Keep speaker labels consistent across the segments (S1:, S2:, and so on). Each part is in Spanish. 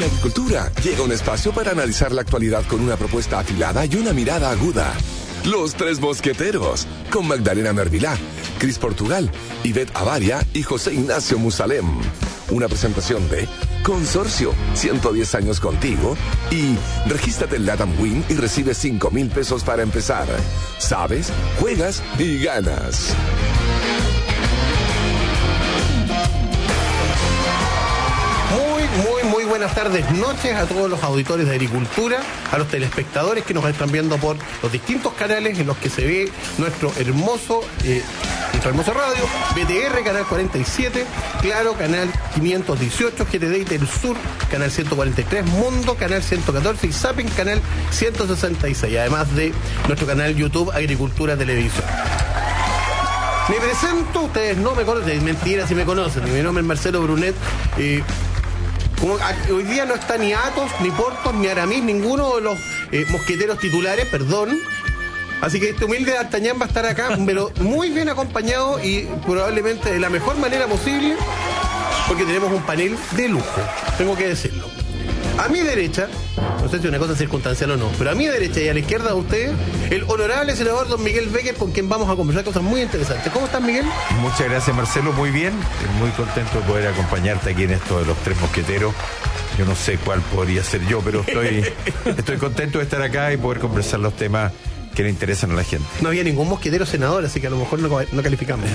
S1: Agricultura llega un espacio para analizar la actualidad con una propuesta afilada y una mirada aguda. Los Tres Mosqueteros, con Magdalena Mervilá, Cris Portugal, Ivette Avaria y José Ignacio Musalem. Una presentación de Consorcio, 110 años contigo, y regístrate en LATAM Win y recibe 5,000 pesos para empezar. Sabes, juegas y ganas.
S2: Muy buenas tardes, noches a todos los auditores de Agricultura, a los telespectadores que nos están viendo por los distintos canales en los que se ve nuestro hermoso radio, BTR, canal 47, Claro, canal 518, GTD del Sur, canal 143, Mundo, canal 114 y Zapping, canal 166, además de nuestro canal YouTube Agricultura Televisión. Me presento, ustedes no me conocen, mentira si me conocen, mi nombre es Marcelo Brunet. Hoy día no está ni Athos, ni Portos, ni Aramis, ninguno de los mosqueteros titulares, perdón. Así que este humilde D'Artagnan va a estar acá, pero muy bien acompañado y probablemente de la mejor manera posible, porque tenemos un panel de lujo, tengo que decirlo. A mi derecha, no sé si es una cosa circunstancial o no, pero a mi derecha y a la izquierda de ustedes, el honorable senador don Miguel Becker, con quien vamos a conversar cosas muy interesantes. ¿Cómo estás, Miguel?
S3: Muchas gracias, Marcelo, muy bien. Muy contento de poder acompañarte aquí en esto de los Tres Mosqueteros. Yo no sé cuál podría ser yo, pero estoy contento de estar acá y poder conversar los temas que le interesan a la gente.
S2: No había ningún mosquetero senador, así que a lo mejor no calificamos.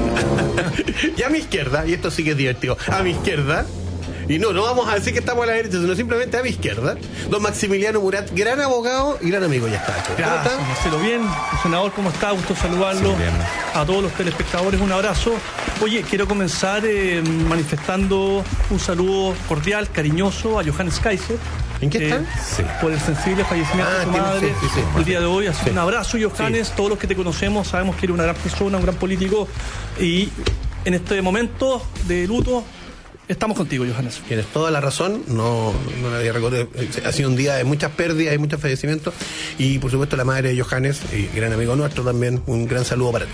S2: Y a mi izquierda, y esto sí que es divertido, a mi izquierda, y no vamos a decir que estamos a la derecha, sino simplemente a mi izquierda, don Maximiliano Murat, gran abogado y gran amigo, ya está.
S4: Gracias, Marcelo, bien. Senador, ¿cómo está? Gusto saludarlo. Sí, a todos los telespectadores, un abrazo. Oye, quiero comenzar manifestando un saludo cordial, cariñoso a Johannes Kaiser.
S2: ¿En qué está?
S4: Sí. Por el sensible fallecimiento de su madre el día de hoy. Así que un abrazo, Johannes. Sí. Todos los que te conocemos sabemos que eres una gran persona, un gran político. Y en este momento de luto estamos contigo, Johannes.
S2: Tienes toda la razón. No la había recordado. Ha sido un día de muchas pérdidas y muchos fallecimientos. Y por supuesto la madre de Johannes, y gran amigo nuestro también, un gran saludo para ti.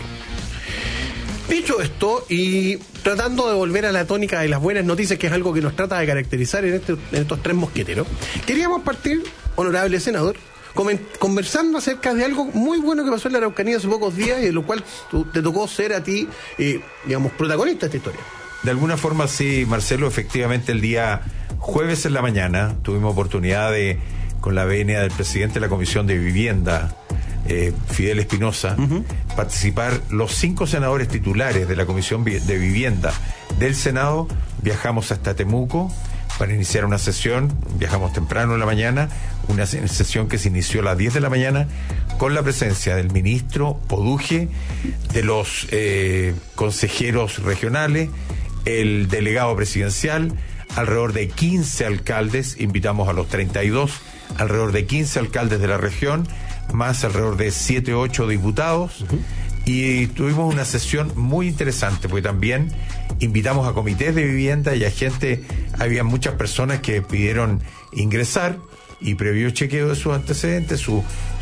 S2: Dicho esto, y tratando de volver a la tónica de las buenas noticias, que es algo que nos trata de caracterizar en estos Tres Mosqueteros, queríamos partir, honorable senador, conversando acerca de algo muy bueno que pasó en la Araucanía hace pocos días y de lo cual te tocó ser a ti, protagonista de esta historia.
S3: De alguna forma sí, Marcelo, efectivamente el día jueves en la mañana tuvimos oportunidad de, con la venia del presidente de la Comisión de Vivienda, Fidel Espinosa, participar los 5 senadores titulares de la Comisión de Vivienda del Senado. Viajamos hasta Temuco para iniciar una sesión, viajamos temprano en la mañana, una sesión que se inició a las 10 de la mañana con la presencia del ministro Poduje, de los consejeros regionales, el delegado presidencial, alrededor de 15 alcaldes, invitamos a los 32, alrededor de 15 alcaldes de la región, más alrededor de 7 o 8 diputados, y tuvimos una sesión muy interesante, porque también invitamos a comités de vivienda y a gente, había muchas personas que pidieron ingresar, y previo chequeo de sus antecedentes, su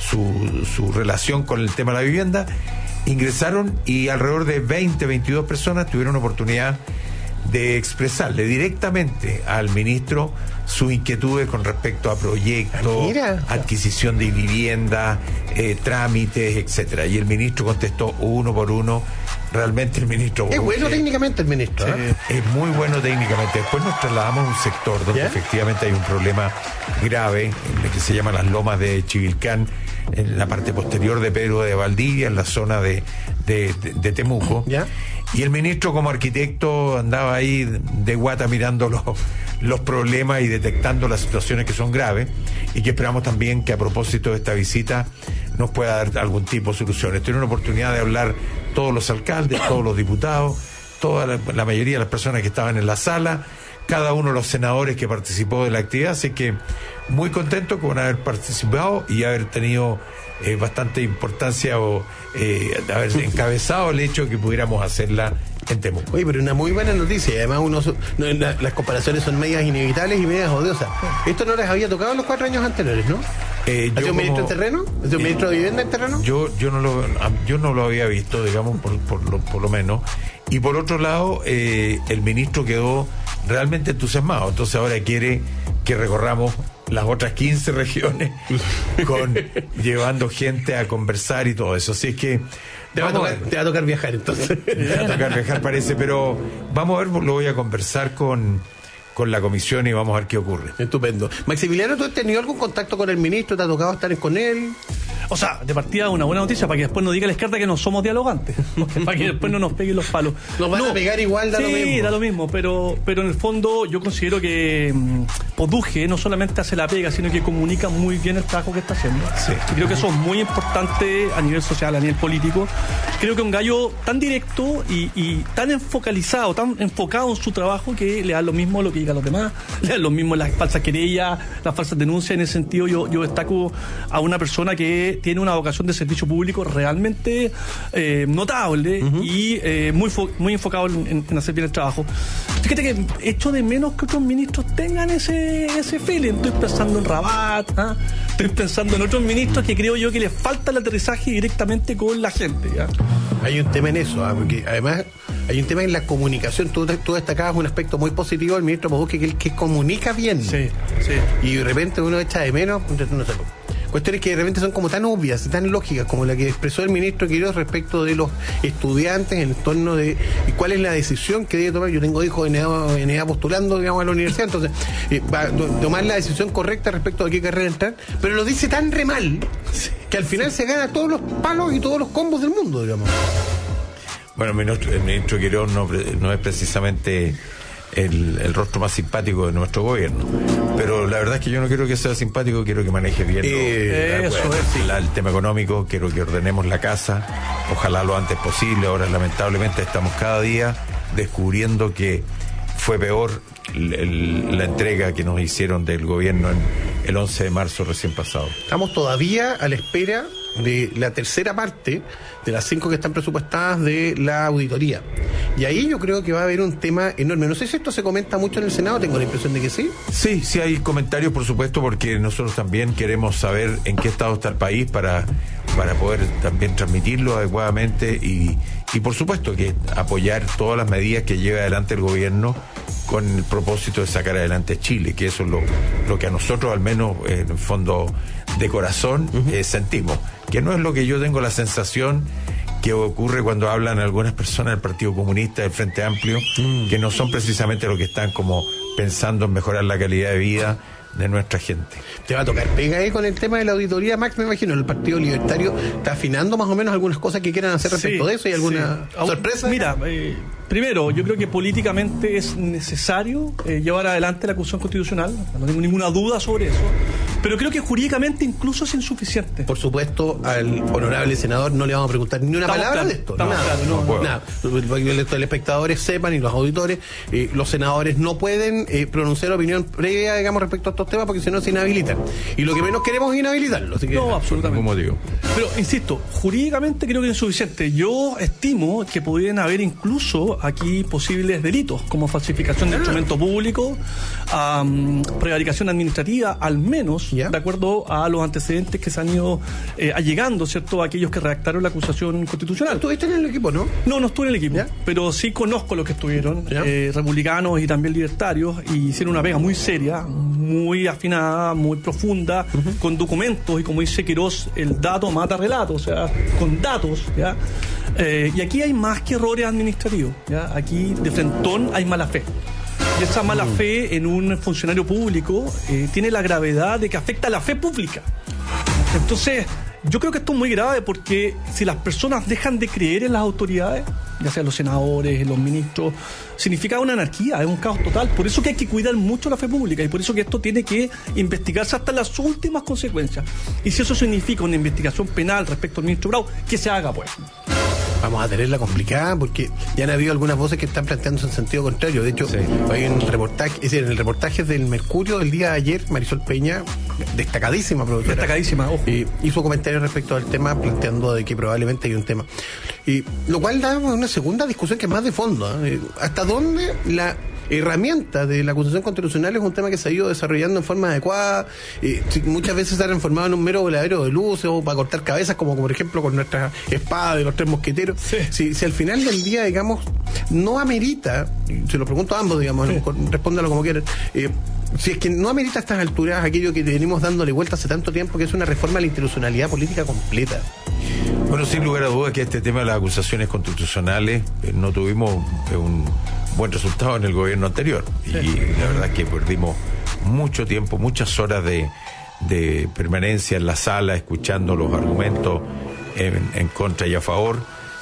S3: relación con el tema de la vivienda, ingresaron y alrededor de 22 personas tuvieron oportunidad de expresarle directamente al ministro sus inquietudes con respecto a proyectos, adquisición de vivienda, trámites, etcétera. Y el ministro contestó uno por uno. Realmente el ministro...
S2: Es bueno técnicamente el ministro.
S3: Es muy bueno técnicamente. Después nos trasladamos a un sector donde efectivamente hay un problema grave, en el que se llama las lomas de Chivilcán, en la parte posterior de Pedro de Valdivia, en la zona de Temuco. ¿Ya? Y el ministro, como arquitecto, andaba ahí de guata mirando los problemas y detectando las situaciones que son graves, y que esperamos también que a propósito de esta visita nos pueda dar algún tipo de soluciones. Tiene una oportunidad de hablar todos los alcaldes, todos los diputados, toda la mayoría de las personas que estaban en la sala, cada uno de los senadores que participó de la actividad, así que muy contento con haber participado y haber tenido bastante importancia de haber encabezado el hecho de que pudiéramos hacerla en Temuco.
S2: Oye, pero una muy buena noticia, y además las comparaciones son medias inevitables y medias odiosas. Esto no les había tocado en los 4 años anteriores, ¿no? ¿Ha sido un ministro en terreno? ¿Ha sido un ministro de vivienda en terreno?
S3: Yo no lo había visto, digamos, por lo menos. Y por otro lado, el ministro quedó realmente entusiasmado. Entonces ahora quiere que recorramos las otras 15 regiones llevando gente a conversar y todo eso. Así es que
S2: te va a tocar viajar entonces.
S3: Te va a tocar viajar, parece, pero vamos a ver, lo voy a conversar con la comisión y vamos a ver qué ocurre.
S2: Estupendo. Maximiliano, ¿tú has tenido algún contacto con el ministro? ¿Te ha tocado estar con él?
S4: O sea, de partida una buena noticia para que después nos diga la izquierda que no somos dialogantes, para que después no nos peguen los palos.
S2: Nos van a pegar igual, da lo mismo.
S4: Sí, da lo mismo, pero en el fondo yo considero que Poduje no solamente hace la pega, sino que comunica muy bien el trabajo que está haciendo.
S3: Sí.
S4: Y creo que eso es muy importante a nivel social, a nivel político. Creo que un gallo tan directo y tan enfocalizado, tan enfocado en su trabajo, que le da lo mismo lo que digan los demás, le da lo mismo las falsas querellas, las falsas denuncias. En ese sentido yo destaco a una persona que tiene una vocación de servicio público realmente notable y muy enfocado en hacer bien el trabajo. Fíjate que echo de menos que otros ministros tengan ese feeling. Estoy pensando en Rabat, estoy pensando en otros ministros que creo yo que les falta el aterrizaje directamente con la gente, ¿ya?
S2: Hay un tema en eso, porque además hay un tema en la comunicación. Tú destacabas un aspecto muy positivo del ministro Poduje, que el que comunica bien.
S4: Sí.
S2: Y de repente uno echa de menos, no sé, cuestiones que de repente son como tan obvias, tan lógicas, como la que expresó el ministro Quiroz respecto de los estudiantes en torno de cuál es la decisión que debe tomar. Yo tengo hijos en edad postulando, digamos, a la universidad, entonces va a tomar la decisión correcta respecto a qué carrera entrar, pero lo dice tan re mal que al final se gana todos los palos y todos los combos del mundo, digamos.
S3: Bueno, el ministro Quiroz no es precisamente el rostro más simpático de nuestro gobierno, pero la verdad es que yo no quiero que sea simpático, quiero que maneje bien el tema económico, quiero que ordenemos la casa, ojalá lo antes posible. Ahora lamentablemente estamos cada día descubriendo que fue peor la entrega que nos hicieron del gobierno el 11 de marzo recién pasado.
S2: Estamos todavía a la espera de la tercera parte de las 5 que están presupuestadas de la auditoría. Y ahí yo creo que va a haber un tema enorme. No sé si esto se comenta mucho en el Senado, tengo la impresión de que sí.
S3: Sí hay comentarios, por supuesto, porque nosotros también queremos saber en qué estado está el país para poder también transmitirlo adecuadamente y por supuesto que apoyar todas las medidas que lleve adelante el gobierno con el propósito de sacar adelante Chile, que eso es lo que a nosotros, al menos en el fondo de corazón, sentimos. Que no es lo que yo tengo la sensación que ocurre cuando hablan algunas personas del Partido Comunista, del Frente Amplio, que no son precisamente los que están como pensando en mejorar la calidad de vida de nuestra gente.
S2: Te va a tocar pega ahí con el tema de la auditoría, Max, me imagino. El Partido Libertario está afinando más o menos algunas cosas que quieran hacer respecto de eso. ¿Hay alguna sorpresa?
S4: Mira, primero, yo creo que políticamente es necesario llevar adelante la acusación constitucional, no tengo ninguna duda sobre eso, pero creo que jurídicamente incluso es insuficiente.
S2: Por supuesto, al honorable senador no le vamos a preguntar ni una palabra de esto. Nada. Los telespectadores sepan y los auditores, los senadores no pueden pronunciar opinión previa, digamos, respecto a estos temas, porque si no se inhabilitan. Y lo que menos queremos es inhabilitarlo. Así que,
S4: no, absolutamente.
S3: Como digo.
S4: Pero, insisto, jurídicamente creo que es insuficiente. Yo estimo que podrían haber incluso aquí posibles delitos, como falsificación de instrumento público, prevaricación administrativa, al menos, de acuerdo a los antecedentes que se han ido allegando, ¿cierto?, a aquellos que redactaron la acusación constitucional.
S2: ¿Estuviste en el equipo, no?
S4: No estuve en el equipo, pero sí conozco los que estuvieron, republicanos y también libertarios, y hicieron una pega muy seria, muy afinada, muy profunda, con documentos, y como dice Quiroz, el dato mata relato, o sea, con datos, ¿ya? Y aquí hay más que errores administrativos, ¿ya? Aquí de frentón hay mala fe. Y esa mala fe en un funcionario público tiene la gravedad de que afecta a la fe pública. Entonces, yo creo que esto es muy grave, porque si las personas dejan de creer en las autoridades, ya sean los senadores, los ministros, significa una anarquía, es un caos total. Por eso que hay que cuidar mucho la fe pública, y por eso que esto tiene que investigarse hasta las últimas consecuencias. Y si eso significa una investigación penal respecto al ministro Bravo, que se haga, pues.
S2: Vamos a tenerla complicada, porque ya han habido algunas voces que están planteándose en sentido contrario. De hecho, hay un reportaje, es decir, en el reportaje del Mercurio del día de ayer, Marisol Peña, destacadísima profesora,
S4: ojo,
S2: hizo comentarios respecto al tema, planteando de que probablemente hay un tema, y lo cual da una segunda discusión que es más de fondo, ¿eh? ¿Hasta dónde herramienta de la acusación constitucional es un tema que se ha ido desarrollando en forma adecuada. Muchas veces se ha transformado en un mero voladero de luces o para cortar cabezas, como por ejemplo con nuestra espada de los tres mosqueteros.
S4: Sí.
S2: Si al final del día, digamos, no amerita, se lo pregunto a ambos, digamos,
S4: sí,
S2: respóndalo como quieran, si es que no amerita a estas alturas aquello que venimos dándole vuelta hace tanto tiempo, que es una reforma a la institucionalidad política completa.
S3: Bueno, sin lugar a dudas que este tema de las acusaciones constitucionales no tuvimos un buen resultado en el gobierno anterior. Sí. Y la verdad es que perdimos mucho tiempo, muchas horas de permanencia en la sala, escuchando los argumentos en contra y a favor.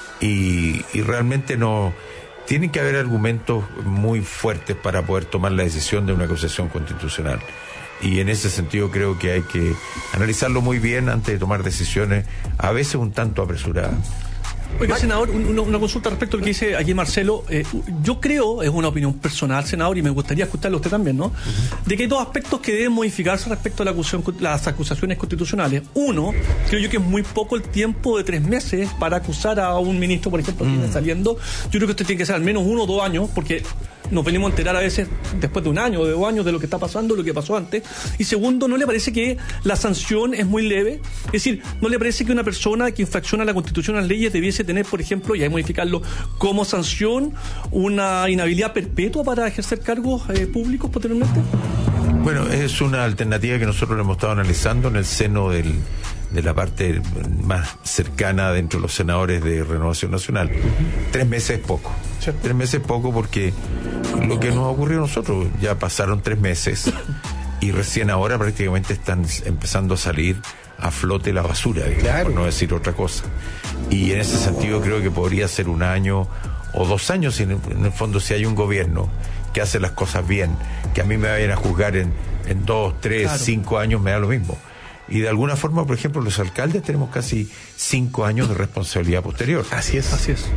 S3: Y realmente no... Tienen que haber argumentos muy fuertes para poder tomar la decisión de una acusación constitucional. Y en ese sentido creo que hay que analizarlo muy bien antes de tomar decisiones, a veces un tanto apresuradas.
S4: Oiga, senador, una consulta respecto a lo que dice aquí Marcelo. Yo creo, es una opinión personal, senador, y me gustaría escucharlo a usted también, ¿no? De que hay dos aspectos que deben modificarse respecto a las acusaciones constitucionales. Uno, creo yo que es muy poco el tiempo de 3 meses para acusar a un ministro, por ejemplo, que viene saliendo. Yo creo que usted tiene que ser al menos 1 o 2 años, porque nos venimos a enterar a veces después de 1 año o de 2 años de lo que está pasando, lo que pasó antes. Y segundo, ¿no le parece que la sanción es muy leve? Es decir, ¿no le parece que una persona que infracciona la Constitución, las leyes, debiese tener, por ejemplo, y hay que modificarlo, como sanción una inhabilidad perpetua para ejercer cargos públicos posteriormente?
S3: Bueno, es una alternativa que nosotros hemos estado analizando en el seno de la parte más cercana dentro de los senadores de Renovación Nacional. 3 meses es poco. 3 meses es poco porque lo que nos ocurrió a nosotros, ya pasaron 3 meses y recién ahora prácticamente están empezando a salir a flote la basura, digamos, por no decir otra cosa. Y en ese sentido creo que podría ser 1 año o 2 años, en el fondo, si hay un gobierno que hace las cosas bien, que a mí me vayan a juzgar en 2, 3, 5 años, me da lo mismo. Y de alguna forma, por ejemplo, los alcaldes tenemos casi 5 años de responsabilidad posterior.
S2: Así es.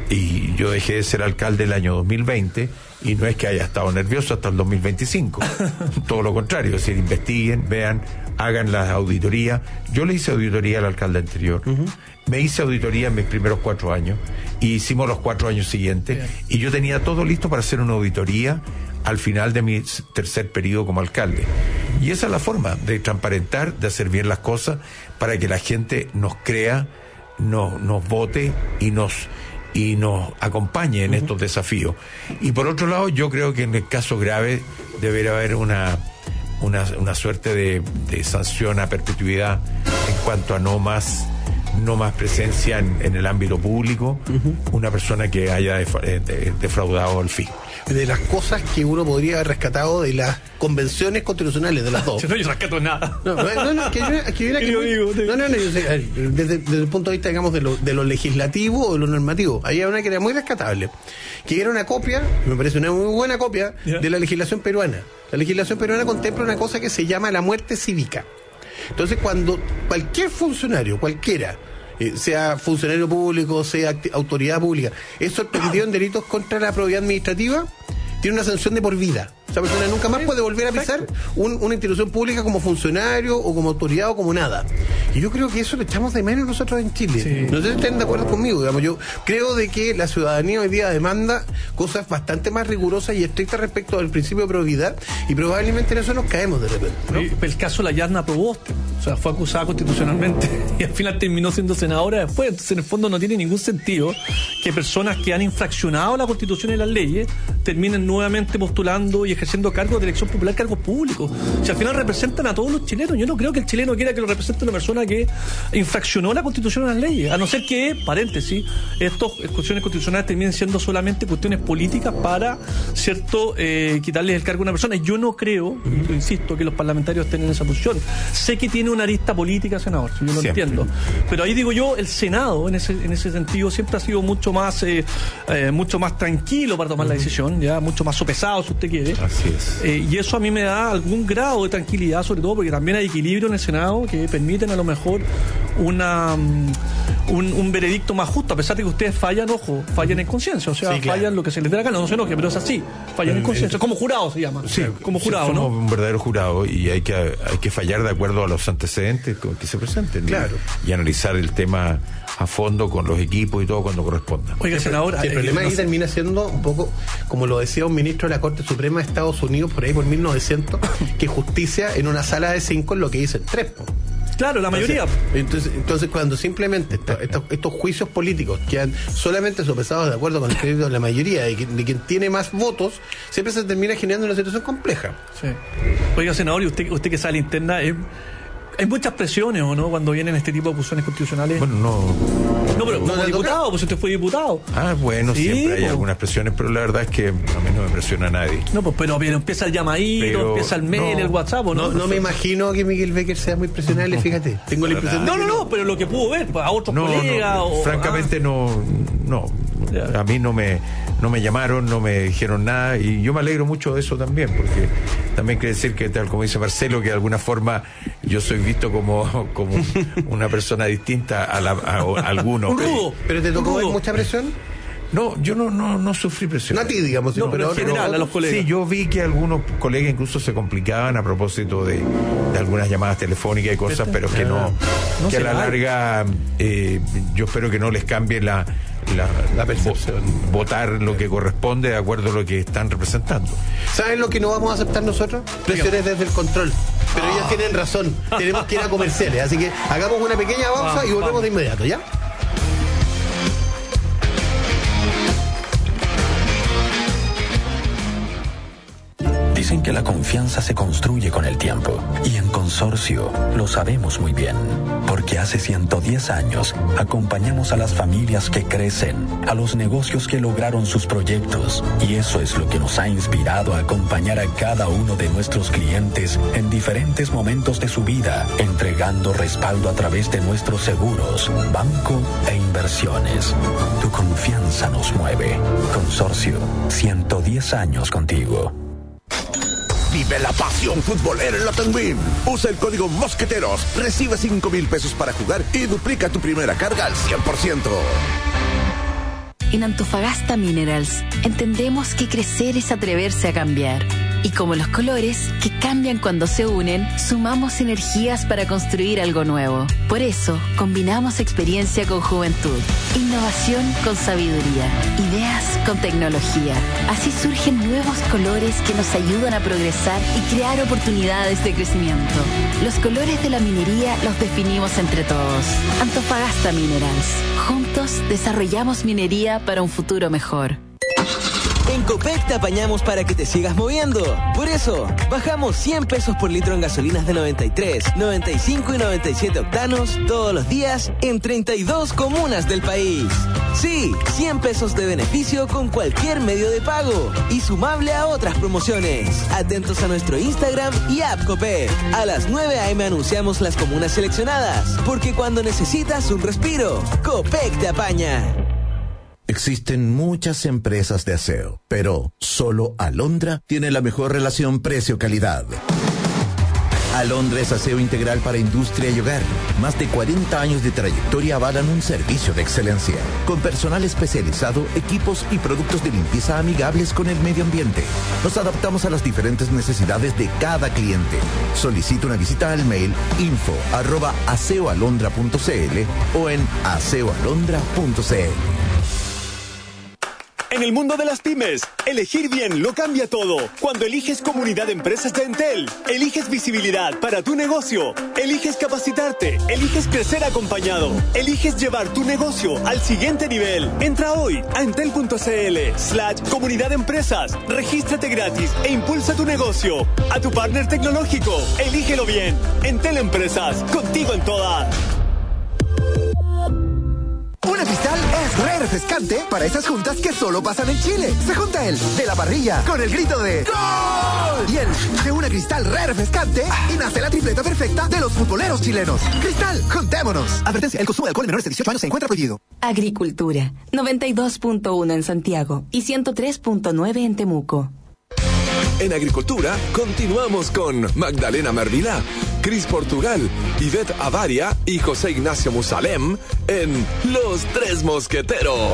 S3: Y yo dejé de ser alcalde el año 2020 y no es que haya estado nervioso hasta el 2025. Todo lo contrario, es decir, investiguen, vean, hagan la auditoría. Yo le hice auditoría al alcalde anterior. Me hice auditoría en mis primeros 4 años y hicimos los 4 años siguientes. Bien. Y yo tenía todo listo para hacer una auditoría al final de mi 3er periodo como alcalde. Y esa es la forma de transparentar, de hacer bien las cosas para que la gente nos crea, nos vote y nos acompañe en estos desafíos. Y por otro lado, yo creo que en el caso grave debería haber una suerte de sanción a perpetuidad en cuanto a no más presencia en el ámbito público, una persona que haya defraudado al fisco.
S2: De las cosas que uno podría haber rescatado de las convenciones constitucionales de las dos.
S4: No, yo rescato nada.
S2: Desde el punto de vista, digamos, de lo legislativo o de lo normativo, había una que era muy rescatable, que era una copia, me parece una muy buena copia, de la legislación peruana. La legislación peruana contempla una cosa que se llama la muerte cívica. Entonces, cuando cualquier funcionario, cualquiera, sea funcionario público, sea autoridad pública, es sorprendido en delitos contra la probidad administrativa, tiene una sanción de por vida. Esa persona nunca más puede volver a pisar una institución pública como funcionario o como autoridad o como nada. Y yo creo que eso lo echamos de menos nosotros en Chile. Sí. No sé si estén de acuerdo conmigo, digamos. Yo creo de que la ciudadanía hoy día demanda cosas bastante más rigurosas y estrictas respecto al principio de probidad, y probablemente en eso nos caemos de repente, ¿no?
S4: El caso de la Yarna Proboste, o sea, fue acusada constitucionalmente y al final terminó siendo senadora después. Entonces, en el fondo, no tiene ningún sentido que personas que han infraccionado la Constitución y las leyes terminen nuevamente postulando y ejerciendo cargos de elección popular, cargos públicos. Si al final representan a todos los chilenos, yo no creo que el chileno quiera que lo represente una persona que infraccionó la Constitución y las leyes, a no ser que, paréntesis, estas cuestiones constitucionales terminen siendo solamente cuestiones políticas para, cierto, quitarles el cargo a una persona. Yo no creo, insisto, que los parlamentarios estén en esa posición. Sé que tiene una arista política, senador, yo lo entiendo, pero ahí digo yo, el Senado en ese sentido siempre ha sido mucho más tranquilo para tomar la decisión, ya mucho más sopesado, si usted quiere.
S3: Así es.
S4: Y eso a mí me da algún grado de tranquilidad, sobre todo porque también hay equilibrio en el Senado que permiten a lo mejor un veredicto más justo, a pesar de que ustedes fallan en conciencia, o sea, fallan lo que se les dé la gana, no se enoje, pero es así, fallan en conciencia, como jurado se llama.
S3: Sí,
S4: como jurado,
S3: somos
S4: ¿no?
S3: un verdadero jurado y hay que fallar de acuerdo a los antecedentes que se presenten.
S2: Claro.
S3: Y analizar el tema a fondo con los equipos y todo cuando corresponda.
S4: Oiga, senador,
S2: el problema ahí termina siendo un poco, como lo decía un ministro de la Corte Suprema de Estados Unidos por ahí por 1900, que justicia en una sala de 5 es lo que dicen 3.
S4: Claro, la mayoría.
S2: Entonces cuando simplemente estos juicios políticos quedan solamente sopesados de acuerdo con el crédito de la mayoría de quien tiene más votos, siempre se termina generando una situación compleja.
S4: Sí. Oiga, senador, y usted que sale interna, hay muchas presiones, ¿o no?, cuando vienen este tipo de posiciones constitucionales.
S3: Bueno, no,
S4: pero como diputado, pues usted fue diputado.
S3: Bueno, sí, siempre hay algunas presiones, pero la verdad es que a mí no me presiona a nadie.
S4: No, pues pero empieza el llamadito, empieza el mail, el WhatsApp, ¿no?
S2: No me imagino que Miguel Becker sea muy presionable, fíjate. Tengo la impresión de que
S4: no, pero lo que pudo ver, pues, a otros colegas.
S3: Francamente no. A mí no me llamaron, no me dijeron nada, y yo me alegro mucho de eso también, porque también quiere decir que, tal como dice Marcelo, que de alguna forma yo soy visto como una persona distinta a algunos.
S2: ¿Pero te tocó ver mucha presión?
S3: No, yo no sufrí presión.
S2: No a ti, digamos, sino
S4: pero en general, a los colegas.
S3: Sí, yo vi que algunos colegas incluso se complicaban a propósito de algunas llamadas telefónicas y cosas, pero que que a la larga yo espero que no les cambie la percepción. Votar lo que corresponde de acuerdo a lo que están representando.
S2: ¿Saben lo que no vamos a aceptar nosotros? Presiones desde el control. Pero ellos tienen razón. Tenemos que ir a comerciales. Así que hagamos una pequeña pausa y volvemos de inmediato, ¿ya?
S5: Dicen que la confianza se construye con el tiempo, y en Consorcio lo sabemos muy bien, porque hace 110 años acompañamos a las familias que crecen, a los negocios que lograron sus proyectos, y eso es lo que nos ha inspirado a acompañar a cada uno de nuestros clientes en diferentes momentos de su vida, entregando respaldo a través de nuestros seguros, banco e inversiones. Tu confianza nos mueve. Consorcio, 110 años contigo.
S6: Vive la pasión futbolera en la Tenwin. Usa el código Mosqueteros, recibe 5,000 pesos para jugar y duplica tu primera carga al 100%.
S7: En Antofagasta Minerals entendemos que crecer es atreverse a cambiar. Y como los colores, que cambian cuando se unen, sumamos energías para construir algo nuevo. Por eso, combinamos experiencia con juventud, innovación con sabiduría, ideas con tecnología. Así surgen nuevos colores que nos ayudan a progresar y crear oportunidades de crecimiento. Los colores de la minería los definimos entre todos. Antofagasta Minerals. Juntos desarrollamos minería para un futuro mejor.
S8: En Copec te apañamos para que te sigas moviendo. Por eso, bajamos 100 pesos por litro en gasolinas de 93, 95 y 97 octanos todos los días en 32 comunas del país. Sí, 100 pesos de beneficio con cualquier medio de pago y sumable a otras promociones. Atentos a nuestro Instagram y app Copec. A las 9 a.m. anunciamos las comunas seleccionadas, porque cuando necesitas un respiro, Copec te apaña.
S6: Existen muchas empresas de aseo, pero solo Alondra tiene la mejor relación precio-calidad. Alondra es aseo integral para industria y hogar. Más de 40 años de trayectoria avalan un servicio de excelencia, con personal especializado, equipos y productos de limpieza amigables con el medio ambiente. Nos adaptamos a las diferentes necesidades de cada cliente. Solicita una visita al mail info@aseoalondra.cl o en aseoalondra.cl.
S9: En el mundo de las pymes, elegir bien lo cambia todo. Cuando eliges Comunidad de Empresas de Entel, eliges visibilidad para tu negocio, eliges capacitarte, eliges crecer acompañado, eliges llevar tu negocio al siguiente nivel. Entra hoy a entel.cl/Comunidad de Empresas, regístrate gratis e impulsa tu negocio. A tu partner tecnológico, elígelo bien. Entel Empresas, contigo en todas.
S10: Una Cristal es re refrescante para esas juntas que solo pasan en Chile. Se junta el de la parrilla con el grito de ¡Gol! Y el de una Cristal re refrescante y nace la tripleta perfecta de los futboleros chilenos. Cristal, juntémonos. Advertencia, el consumo de alcohol en menores de 18 años se encuentra prohibido.
S7: Agricultura, 92.1 en Santiago y 103.9 en Temuco.
S1: En Agricultura continuamos con Magdalena Mervilá, Cris Portugal, Ivette Avaria y José Ignacio Musalem en Los Tres Mosqueteros.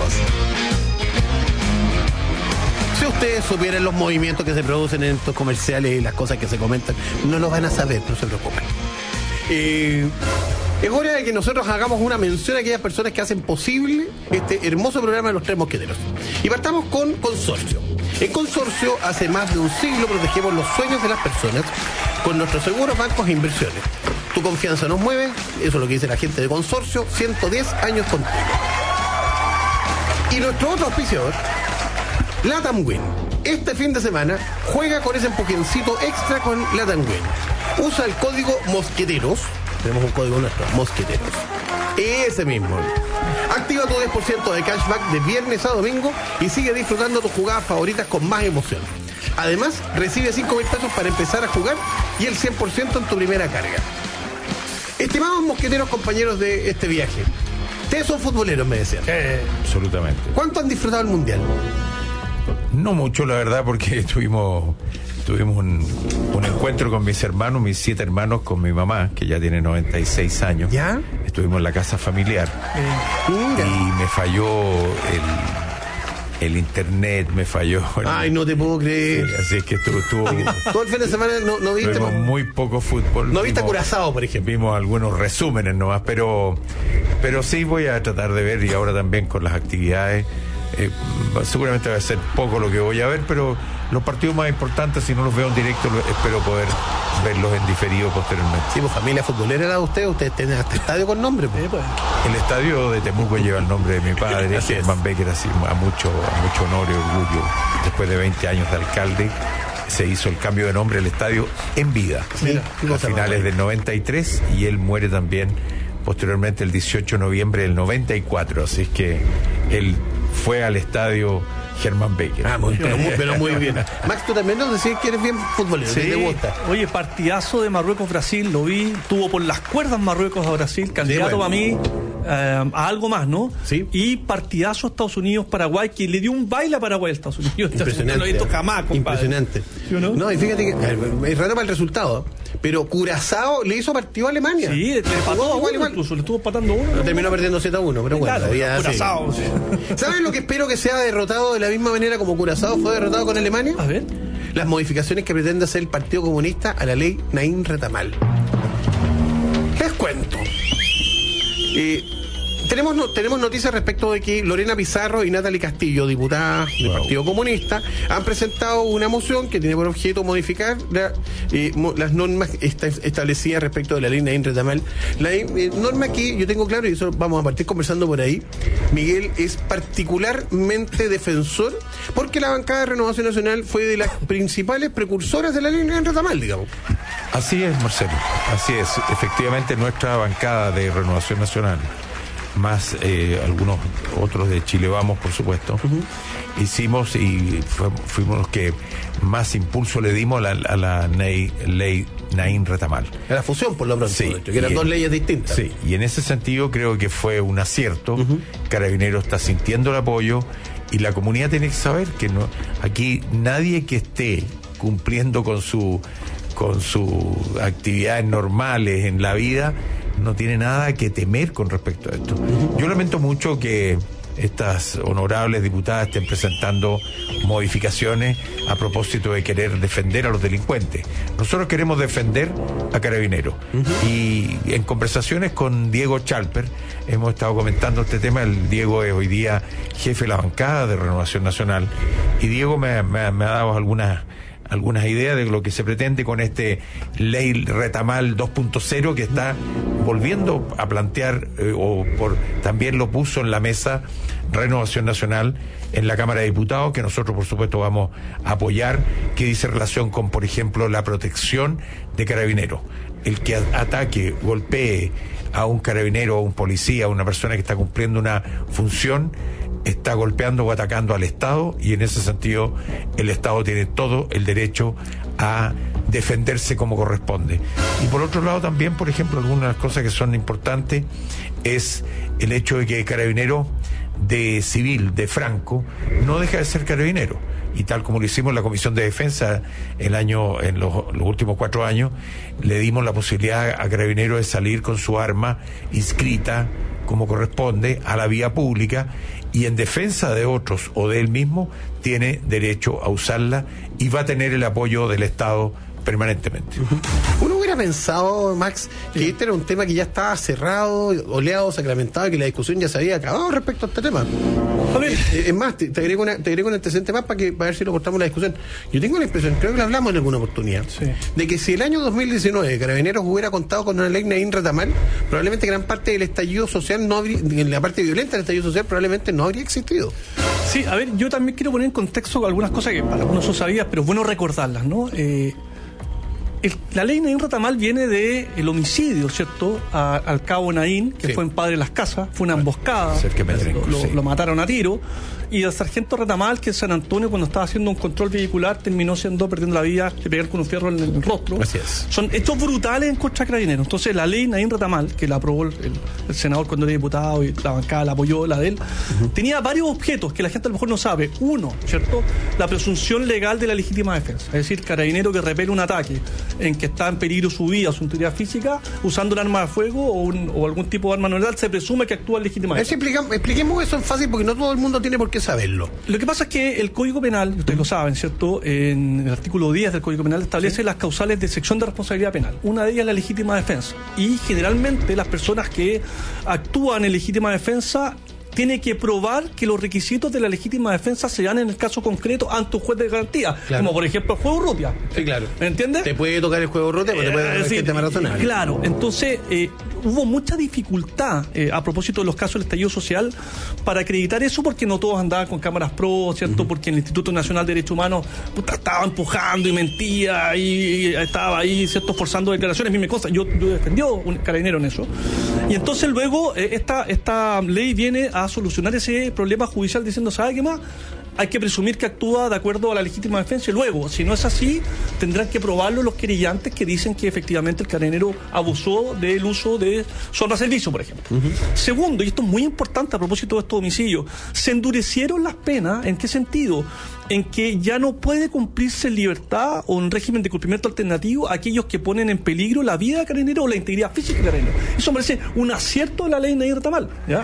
S2: Si ustedes supieran los movimientos que se producen en estos comerciales y las cosas que se comentan, no lo van a saber, no se preocupen. Es hora de que nosotros hagamos una mención a aquellas personas que hacen posible este hermoso programa de Los Tres Mosqueteros. Y partamos con Consorcio. En Consorcio, hace más de un siglo protegemos los sueños de las personas con nuestros seguros, bancos e inversiones. Tu confianza nos mueve, eso es lo que dice la gente de Consorcio, 110 años contigo. Y nuestro otro auspiciador, Latam Win. Este fin de semana juega con ese empujoncito extra con Latam Win. Usa el código Mosqueteros. Tenemos un código nuestro, Mosqueteros. Ese mismo. Activa tu 10% de cashback de viernes a domingo y sigue disfrutando tus jugadas favoritas con más emoción. Además, recibe 5.000 pesos para empezar a jugar y el 100% en tu primera carga. Estimados mosqueteros, compañeros de este viaje, ustedes son futboleros, me decían.
S3: Absolutamente.
S2: ¿Cuánto han disfrutado el Mundial?
S3: No mucho, la verdad, porque tuvimos un encuentro con mis hermanos, mis 7 hermanos, con mi mamá, que ya tiene 96 años.
S2: ¿Ya?
S3: Estuvimos en la casa familiar. Y me falló el internet, me falló.
S2: Ay, no te puedo creer.
S3: Sí, así es que estuvo
S2: todo el fin de semana no viste.
S3: Vimos muy poco fútbol.
S2: No viste Curazao, por ejemplo.
S3: Vimos algunos resúmenes nomás, pero sí voy a tratar de ver, y ahora también con las actividades. Seguramente va a ser poco lo que voy a ver, pero los partidos más importantes, si no los veo en directo, espero poder verlos en diferido posteriormente.
S2: Sí, pues familia futbolera la de ustedes tienen hasta estadio con nombre. Pues.
S3: El estadio de Temuco lleva el nombre de mi padre, Germán Becker, así, a mucho honor y orgullo. Después de 20 años de alcalde, se hizo el cambio de nombre al estadio en vida, a finales del 93, y él muere también posteriormente el 18 de noviembre del 94, así es que él fue al estadio Germán Becker.
S2: Pero muy bien. Max, tú también nos decías que eres bien futbolero,
S4: sí.
S2: ¿Te gusta?
S4: Oye, partidazo de Marruecos-Brasil, lo vi, tuvo por las cuerdas Marruecos a Brasil, candidato para mí a algo más, ¿no?
S2: Sí.
S4: Y partidazo Estados Unidos-Paraguay, que le dio un baile a Paraguay a Estados Unidos.
S2: Impresionante.
S4: No lo he visto jamás, compadre.
S2: Impresionante.
S4: ¿Sí o no?
S2: No, y fíjate que es raro para el resultado, pero Curazao le hizo partido a Alemania.
S4: Sí, le empató a uno, incluso le estuvo empatando uno.
S2: Lo terminó perdiendo 7-1, pero bueno.
S4: Claro, Curazao. Sí.
S2: ¿Sabes lo que espero que sea derrotado de la misma manera como Curazao fue derrotado con Alemania?
S4: A ver.
S2: Las modificaciones que pretende hacer el Partido Comunista a la ley Naim Retamal. Les cuento. Tenemos noticias respecto de que Lorena Pizarro y Natalie Castillo, diputadas del Partido Comunista, han presentado una moción que tiene por objeto modificar las normas establecidas respecto de la ley Naim Retamal. La norma que yo tengo claro, y eso vamos a partir conversando por ahí, Miguel es particularmente defensor, porque la bancada de Renovación Nacional fue de las principales precursoras de la ley Naim Retamal, digamos.
S3: Así es, Marcelo, así es. Efectivamente, nuestra bancada de Renovación Nacional, más algunos otros de Chile Vamos, por supuesto, hicimos y fuimos los que más impulso le dimos a la ley Naim Retamal.
S2: A la fusión, por lo pronto,
S3: sí,
S2: que eran dos leyes distintas.
S3: Sí, y en ese sentido creo que fue un acierto. Carabineros está sintiendo el apoyo y la comunidad tiene que saber que no, aquí nadie que esté cumpliendo con sus actividades normales en la vida no tiene nada que temer con respecto a esto. Yo lamento mucho que estas honorables diputadas estén presentando modificaciones a propósito de querer defender a los delincuentes. Nosotros queremos defender a Carabineros. Y en conversaciones con Diego Chalper hemos estado comentando este tema. El Diego es hoy día jefe de la bancada de Renovación Nacional, y Diego me ha dado algunas ideas de lo que se pretende con este ley Retamal 2.0 que está volviendo a plantear, también lo puso en la mesa Renovación Nacional en la Cámara de Diputados, que nosotros por supuesto vamos a apoyar, que dice relación con, por ejemplo, la protección de carabineros. El que ataque, golpee a un carabinero, a un policía, a una persona que está cumpliendo una función, está golpeando o atacando al Estado, y en ese sentido el Estado tiene todo el derecho a defenderse como corresponde. Y por otro lado también, por ejemplo, algunas cosas que son importantes es el hecho de que Carabinero de civil, de Franco, no deja de ser carabinero. y tal como lo hicimos en la Comisión de Defensa en los últimos 4 años, le dimos la posibilidad a Carabineros de salir con su arma inscrita como corresponde a la vía pública, y en defensa de otros o de él mismo tiene derecho a usarla y va a tener el apoyo del Estado permanentemente.
S2: Uno hubiera pensado, Max, que este era un tema que ya estaba cerrado, oleado, sacramentado, y que la discusión ya se había acabado respecto a este tema. A ver, es más, te agrego un antecedente más para ver si lo cortamos la discusión. Yo tengo la impresión, creo que lo hablamos en alguna oportunidad, de que si el año 2019 Carabineros hubiera contado con una ley Naín Retamal, probablemente gran parte del estallido social no habría, en la parte violenta del estallido social probablemente no habría existido.
S4: Sí, a ver, yo también quiero poner en contexto algunas cosas que para algunos no sabías, pero es bueno recordarlas, ¿no? La ley Naín Retamal viene del homicidio, ¿cierto? Al cabo Naín, que fue en Padre Las Casas, fue una emboscada, lo mataron a tiro, y el sargento Retamal, que en San Antonio, cuando estaba haciendo un control vehicular, terminó perdiendo la vida de pegar con un fierro en el rostro.
S2: Así es.
S4: Son hechos brutales en contra de Carabineros. Entonces la ley Naín Retamal, que la aprobó el senador cuando era diputado, y la bancada la apoyó, la de él, tenía varios objetos que la gente a lo mejor no sabe. Uno, ¿cierto? La presunción legal de la legítima defensa, es decir, Carabinero que repele un ataque en que está en peligro su vida o su integridad física, usando un arma de fuego o algún tipo de arma no letal, se presume que actúa en legítima defensa.
S2: Expliquemos eso en fácil, porque no todo el mundo tiene por qué saberlo.
S4: Lo que pasa es que el Código Penal, ustedes lo saben, ¿cierto? En el artículo 10 del Código Penal establece las causales de sección de responsabilidad penal. Una de ellas es la legítima defensa. Y generalmente las personas que actúan en legítima defensa tiene que probar que los requisitos de la legítima defensa se dan en el caso concreto ante un juez de garantía, como por ejemplo el juego Urrutia.
S2: Sí, claro.
S4: ¿Me entiendes?
S2: Te puede tocar el juego Urrutia, pero te puede dar el tema razonable.
S4: Claro, entonces hubo mucha dificultad a propósito de los casos del estallido social para acreditar eso, porque no todos andaban con cámaras pro, ¿cierto? Porque el Instituto Nacional de Derechos Humanos estaba empujando y mentía y estaba ahí, ¿cierto? Forzando declaraciones. A mí me consta, yo defendí un carabinero en eso. Y entonces luego esta ley viene a solucionar ese problema judicial diciendo, ¿sabe qué más? Hay que presumir que actúa de acuerdo a la legítima defensa, y luego, si no es así, tendrán que probarlo los querellantes que dicen que efectivamente el carabinero abusó del uso de su arma de servicio, por ejemplo. Segundo, y esto es muy importante a propósito de estos homicidios, se endurecieron las penas. ¿En qué sentido? En que ya no puede cumplirse en libertad o en régimen de cumplimiento alternativo aquellos que ponen en peligro la vida del carabinero o la integridad física del carabinero. Eso me parece un acierto de la ley Naín Retamal, ¿ya?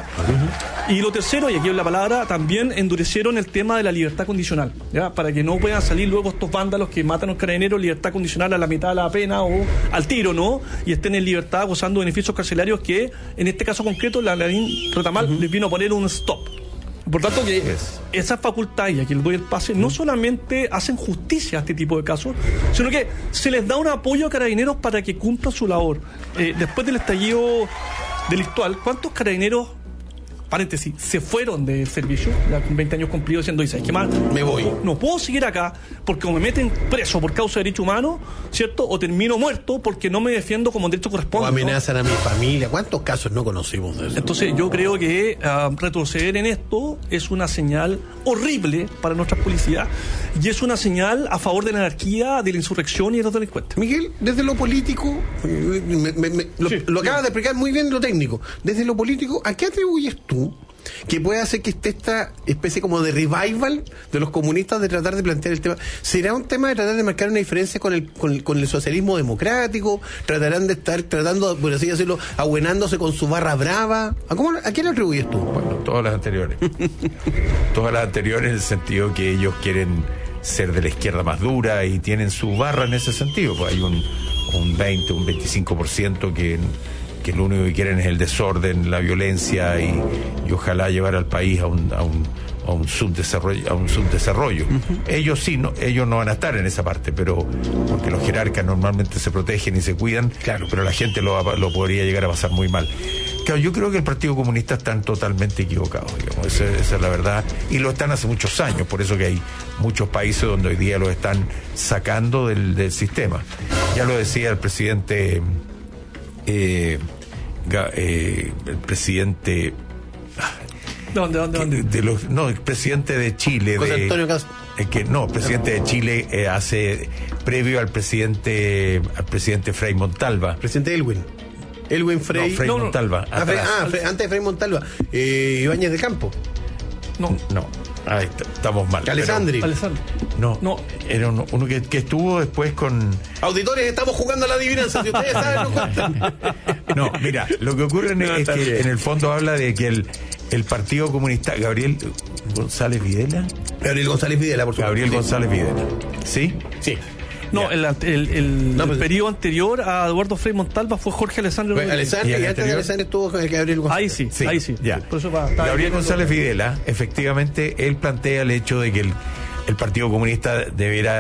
S4: Y lo tercero, y aquí en la palabra, también endurecieron el tema de la libertad condicional, ¿ya? Para que no puedan salir luego estos vándalos que matan a los carabineros, libertad condicional a la mitad de la pena o al tiro, ¿no? Y estén en libertad gozando de beneficios carcelarios que, en este caso concreto, la ley Retamal les vino a poner un stop. Por tanto, que esa facultad, y aquí les doy el pase, no solamente hacen justicia a este tipo de casos, sino que se les da un apoyo a carabineros para que cumplan su labor. Después del estallido delictual, ¿cuántos carabineros, paréntesis, se fueron del servicio, ya con 20 años cumplidos, diciendo, ¿y sabes qué más?
S2: Me voy.
S4: No puedo seguir acá porque o me meten preso por causa de derechos humanos, ¿cierto? O termino muerto porque no me defiendo como derecho corresponde.
S2: O amenazan a mi familia. ¿Cuántos casos no conocimos de eso?
S4: Entonces yo creo que retroceder en esto es una señal horrible para nuestras policías, y es una señal a favor de la anarquía, de la insurrección y de los delincuentes.
S2: Miguel, desde lo político, lo acabas de explicar muy bien lo técnico. Desde lo político, ¿a qué atribuyes tú que puede hacer que esté esta especie como de revival de los comunistas de tratar de plantear el tema? ¿Será un tema de tratar de marcar una diferencia con el socialismo democrático? ¿Tratarán de estar tratando, por así decirlo, abuenándose con su barra brava? ¿A quién lo atribuyes tú?
S3: Bueno, todas las anteriores. Todas las anteriores, en el sentido que ellos quieren ser de la izquierda más dura y tienen su barra en ese sentido. Pues hay un 20, un 25% que lo único que quieren es el desorden, la violencia y ojalá llevar al país a un subdesarrollo. Ellos sí, ellos no van a estar en esa parte, pero porque los jerarcas normalmente se protegen y se cuidan, claro, pero la gente lo podría llegar a pasar muy mal. Claro, yo creo que el Partido Comunista están totalmente equivocados, digamos, esa es la verdad, y lo están hace muchos años, por eso que hay muchos países donde hoy día lo están sacando del sistema. Ya lo decía el presidente ¿Dónde? El presidente de Chile,
S2: José Antonio Castro.
S3: Presidente de Chile hace previo al presidente Frei Montalva.
S2: Presidente Elwin Frei.
S3: Frei Montalva.
S2: Antes de Frei Montalva. Ibáñez de Campo.
S3: No. Ahí estamos mal.
S2: Alessandri.
S3: No, era uno que estuvo después con...
S2: Auditores, estamos jugando a la adivinanza. Si ustedes saben, no cuentan.
S3: No, mira, lo que ocurre es que en el fondo habla de que el Partido Comunista... Gabriel González Videla, por supuesto. Gabriel González Videla. ¿Sí?
S2: Sí.
S4: No, el periodo anterior a Eduardo Frei Montalva fue Jorge Alessandri.
S2: Y antes de Alessandri estuvo con el Gabriel González.
S4: Ahí sí.
S3: Ya.
S4: Por eso
S3: Gabriel González Videla, efectivamente, él plantea el hecho de que el Partido Comunista debiera,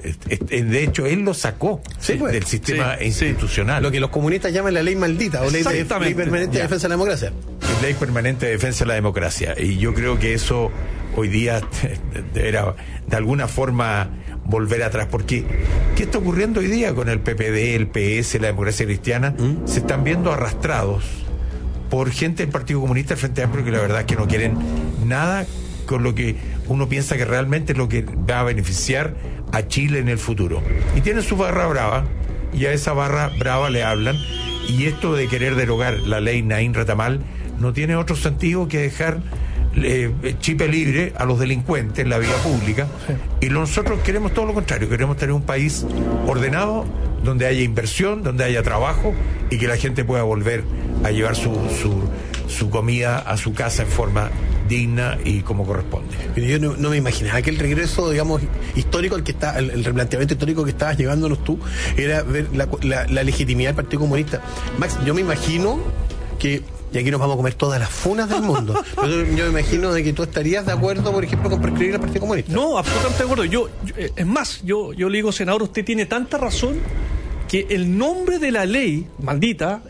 S3: de hecho, él lo sacó del sistema institucional.
S2: Lo que los comunistas llaman la ley maldita o ley permanente de defensa de la democracia.
S3: Ley permanente de defensa de la democracia. Y yo creo que eso hoy día deberá de alguna forma volver atrás, porque ¿qué está ocurriendo hoy día con el PPD, el PS, la democracia cristiana? Se están viendo arrastrados por gente del Partido Comunista, el Frente Amplio, que la verdad es que no quieren nada con lo que uno piensa que realmente es lo que va a beneficiar a Chile en el futuro. Y tienen su barra brava, y a esa barra brava le hablan, y esto de querer derogar la ley Naín Retamal no tiene otro sentido que dejar chipe libre a los delincuentes en la vía pública. Y nosotros queremos todo lo contrario, queremos tener un país ordenado, donde haya inversión, donde haya trabajo y que la gente pueda volver a llevar su comida a su casa en forma digna y como corresponde.
S2: Yo no me imaginaba que el regreso, digamos, histórico al que está, el replanteamiento histórico que estabas llevándonos tú, era ver la legitimidad del Partido Comunista. Max, yo me imagino que, y aquí nos vamos a comer todas las funas del mundo, pero yo me imagino de que tú estarías de acuerdo, por ejemplo, con prescribir al Partido Comunista.
S4: No, absolutamente de acuerdo. Es más, yo le digo, senador, usted tiene tanta razón que el nombre de la ley maldita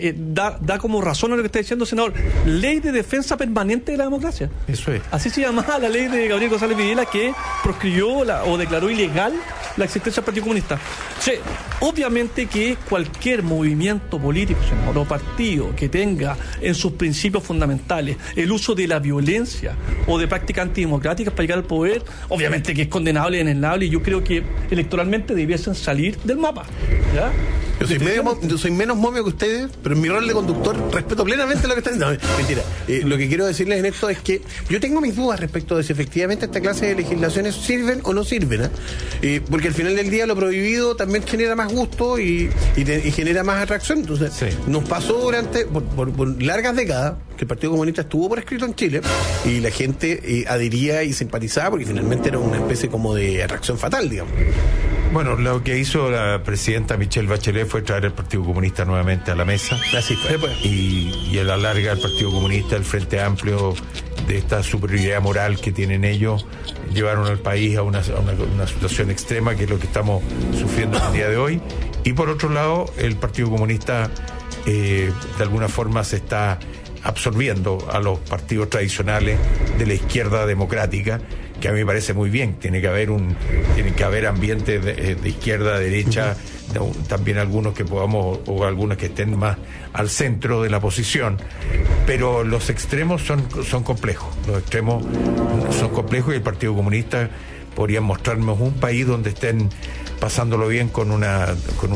S4: da como razón a lo que está diciendo, senador. Ley de Defensa Permanente de la Democracia.
S3: Eso es.
S4: Así se llamaba la ley de Gabriel González Videla, que proscribió o declaró ilegal la existencia del Partido Comunista. O sea, obviamente que cualquier movimiento político, senador, o partido que tenga en sus principios fundamentales el uso de la violencia o de prácticas antidemocráticas para llegar al poder, obviamente que es condenable y enenable, y yo creo que electoralmente debiesen salir del mapa. ¿Ya?
S2: Yo soy menos momio que ustedes, pero en mi rol de conductor respeto plenamente lo que están diciendo. No, mentira. Lo que quiero decirles en esto es que yo tengo mis dudas respecto de si efectivamente esta clase de legislaciones sirven o no sirven, porque al final del día lo prohibido también genera más gusto y genera más atracción. Entonces, nos pasó por largas décadas que el Partido Comunista estuvo por escrito en Chile y la gente adhería y simpatizaba porque finalmente era una especie como de atracción fatal, digamos.
S3: Bueno, lo que hizo la presidenta Michelle Bachelet fue traer el Partido Comunista nuevamente a la mesa.
S2: Así fue.
S3: Y a la larga el Partido Comunista, el Frente Amplio, de esta superioridad moral que tienen ellos, llevaron al país a una situación extrema, que es lo que estamos sufriendo el día de hoy. Y por otro lado, el Partido Comunista de alguna forma se está absorbiendo a los partidos tradicionales de la izquierda democrática, que a mí me parece muy bien. Tiene que haber ambientes de izquierda, derecha, también algunos que podamos, o algunos que estén más al centro de la posición, pero los extremos son complejos. Los extremos son complejos y el Partido Comunista podría mostrarnos un país donde estén pasándolo bien con una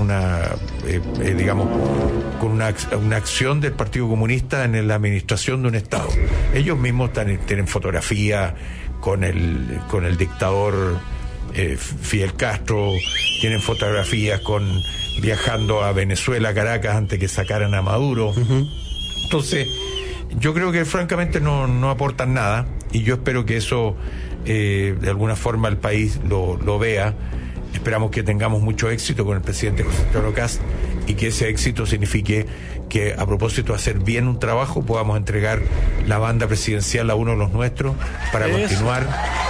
S3: acción del Partido Comunista en la administración de un Estado. Ellos mismos tienen fotografía con el dictador Fidel Castro, tienen fotografías viajando a Venezuela, Caracas, antes que sacaran a Maduro. Entonces, yo creo que francamente no aportan nada, y yo espero que eso de alguna forma el país lo vea. Esperamos que tengamos mucho éxito con el presidente José Antonio Kast, y que ese éxito signifique que, a propósito de hacer bien un trabajo, podamos entregar la banda presidencial a uno de los nuestros para continuar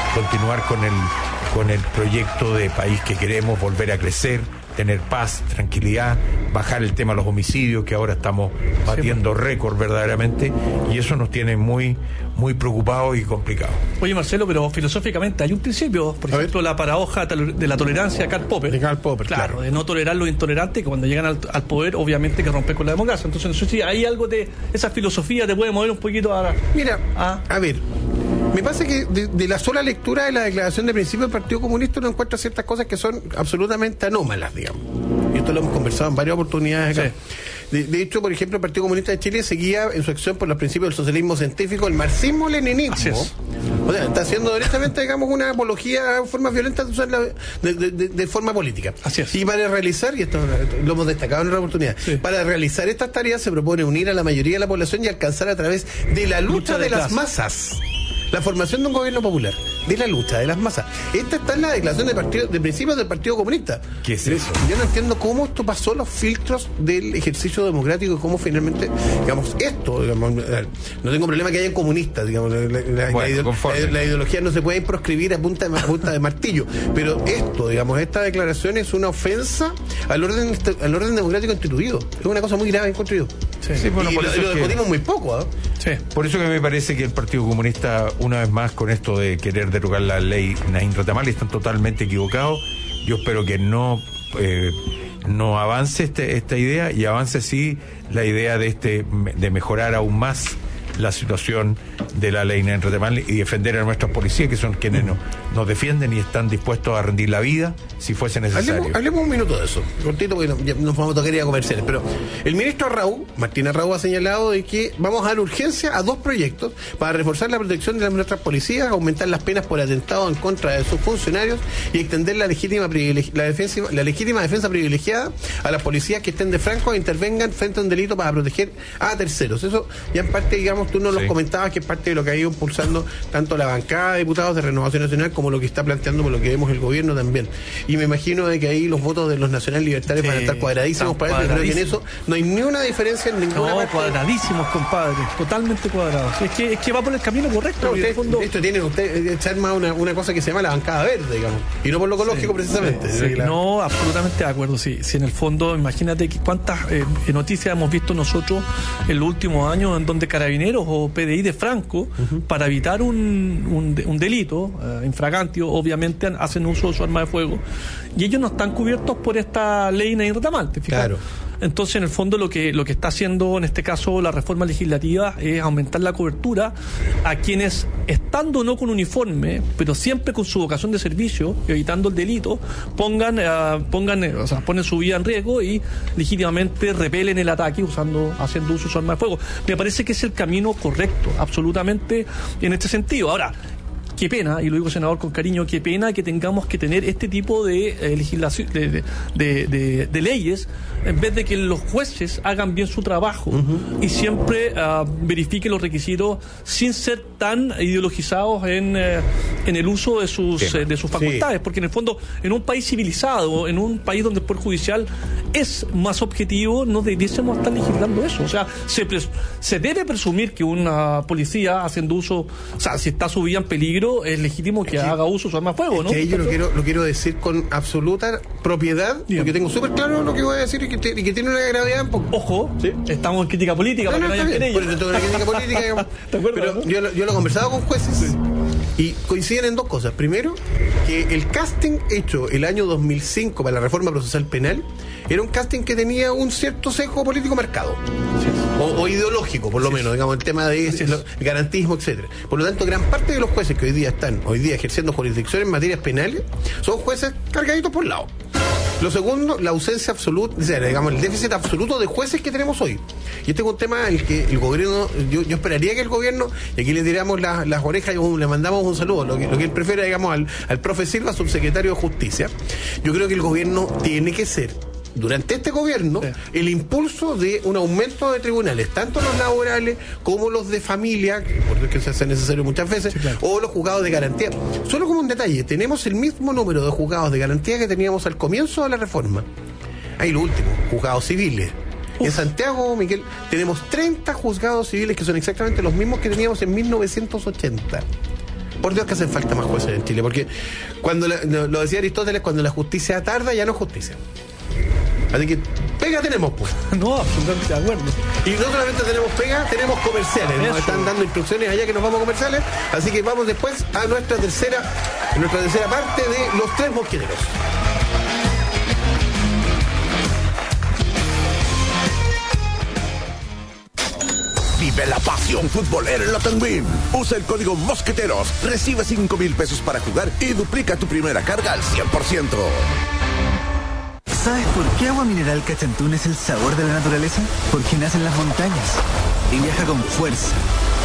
S3: con el proyecto de país que queremos, volver a crecer, tener paz, tranquilidad, bajar el tema de los homicidios, que ahora estamos batiendo récord verdaderamente, y eso nos tiene muy muy preocupados y complicados.
S4: Oye, Marcelo, pero filosóficamente hay un principio, por ejemplo, la paradoja de la tolerancia de Karl Popper.
S2: De Karl Popper, claro.
S4: De no tolerar lo intolerante, que cuando llegan al poder, obviamente que rompen con la democracia. Entonces, no sé si hay algo de esa filosofía, te puede mover un poquito a...
S2: Mira, a ver, me pasa que de la sola lectura de la declaración de principio del Partido Comunista uno encuentra ciertas cosas que son absolutamente anómalas, digamos. Y esto lo hemos conversado en varias oportunidades acá. Sí. De hecho, por ejemplo, el Partido Comunista de Chile seguía en su acción por los principios del socialismo científico, el marxismo-leninismo, O sea, está haciendo directamente, digamos, una apología a formas violentas de usarla de forma política.
S4: Así es.
S2: Y para realizar, y esto lo hemos destacado en otra oportunidad, para realizar estas tareas se propone unir a la mayoría de la población y alcanzar a través de la lucha de las masas la formación de un gobierno popular, de la lucha de las masas. Esta está en la declaración de principios del Partido Comunista.
S3: ¿Qué es eso?
S2: Yo no entiendo cómo esto pasó los filtros del ejercicio democrático y cómo finalmente, digamos, esto, digamos, no tengo problema que haya comunistas, digamos, la ideología no se puede proscribir a punta de martillo, pero esto, digamos, esta declaración es una ofensa al orden democrático instituido. Es una cosa muy grave, encuentro yo.
S3: Sí, bueno,
S2: y lo discutimos muy poco, ¿eh?
S4: Sí.
S3: Por eso que me parece que el Partido Comunista, una vez más, con esto de querer derogar la ley Naín Ratamali, están totalmente equivocados. Yo espero que no avance esta idea, y avance sí la idea de mejorar aún más la situación de la ley Naín Ratamali y defender a nuestras policías, que son quienes nos defienden y están dispuestos a rendir la vida si fuese necesario.
S2: Hablemos un minuto de eso, cortito, porque ya nos vamos a tocar ir a comerciales. Pero el ministro Martín Arrau, ha señalado de que vamos a dar urgencia a 2 proyectos para reforzar la protección de nuestras policías, aumentar las penas por atentado en contra de sus funcionarios y extender la legítima defensa privilegiada a las policías que estén de franco e intervengan frente a un delito para proteger a terceros. Eso ya en parte, digamos, tú nos lo comentabas, que es parte de lo que ha ido impulsando tanto la bancada de diputados de Renovación Nacional como lo que está planteando, por lo que vemos, el gobierno también. Y me imagino de que ahí los votos de los nacionales libertarios van a estar cuadradísimos para eso. Creo que en eso no hay ni una diferencia en ninguna parte.
S4: Cuadradísimos, compadre, totalmente cuadrados. Es que va por el camino correcto.
S2: Usted se arma una cosa que se llama la bancada verde, digamos, y no por lo ecológico, precisamente.
S4: Sí. No, absolutamente de acuerdo. Si en el fondo, imagínate que cuántas noticias hemos visto nosotros en los últimos años en donde Carabineros o PDI de Franco, para evitar un delito infragantio, obviamente hacen uso de su arma de fuego, y ellos no están cubiertos por esta ley Naín Ratamali. Claro. Entonces, en el fondo, lo que está haciendo en este caso la reforma legislativa es aumentar la cobertura a quienes, estando no con uniforme, pero siempre con su vocación de servicio, evitando el delito, ponen su vida en riesgo y legítimamente repelen el ataque haciendo uso de su arma de fuego. Me parece que es el camino correcto, absolutamente, en este sentido. Ahora, qué pena, y lo digo, senador, con cariño, qué pena que tengamos que tener este tipo de legislación, de leyes, en vez de que los jueces hagan bien su trabajo y siempre verifiquen los requisitos sin ser tan ideologizados en el uso de sus facultades, porque en el fondo, en un país civilizado, en un país donde el Poder Judicial es más objetivo, no debiésemos estar legislando eso. O sea, se debe presumir que una policía haciendo uso, o sea, si está su vida en peligro, es legítimo que haga uso de su arma de fuego, ¿no?
S2: Que yo lo quiero decir con absoluta propiedad, porque tengo súper claro lo que voy a decir y que tiene una gravedad un poco.
S4: Ojo, estamos en crítica política,
S2: tengo una crítica política, digamos. Pero ¿no? yo lo he conversado con jueces y coinciden en 2 cosas. Primero, que el casting hecho el año 2005 para la reforma procesal penal era un casting que tenía un cierto sesgo político marcado. O ideológico, por lo menos, digamos, el tema de el garantismo, etcétera. Por lo tanto, gran parte de los jueces que hoy día están ejerciendo jurisdicción en materias penales son jueces cargaditos por lado. Lo segundo, la ausencia absoluta, o sea, digamos, el déficit absoluto de jueces que tenemos hoy. Y este es un tema en el que el gobierno, yo esperaría que el gobierno, y aquí le tiramos las orejas y le mandamos un saludo, lo que él prefiere, digamos, al profe Silva, subsecretario de Justicia. Yo creo que el gobierno tiene que ser, durante este gobierno, el impulso de un aumento de tribunales, tanto los laborales como los de familia, porque se hace necesario muchas veces, o los juzgados de garantía. Solo como un detalle, tenemos el mismo número de juzgados de garantía que teníamos al comienzo de la reforma. Ahí lo último, juzgados civiles. En Santiago, Miguel, tenemos 30 juzgados civiles que son exactamente los mismos que teníamos en 1980. Por Dios que hacen falta más jueces en Chile, porque cuando lo decía Aristóteles, cuando la justicia tarda, ya no es justicia. Así que pega tenemos, pues.
S4: No, absolutamente de acuerdo.
S2: Y no solamente tenemos pega, tenemos comerciales. Nos están dando instrucciones allá que nos vamos a comerciales. Así que vamos después a nuestra tercera parte de Los Tres Mosqueteros.
S6: Vive la pasión futbolera en la Tenwin. Usa el código Mosqueteros, recibe 5,000 pesos para jugar y duplica tu primera carga al 100%.
S11: ¿Sabes por qué Agua Mineral Cachantún es el sabor de la naturaleza? Porque nace en las montañas y viaja con fuerza,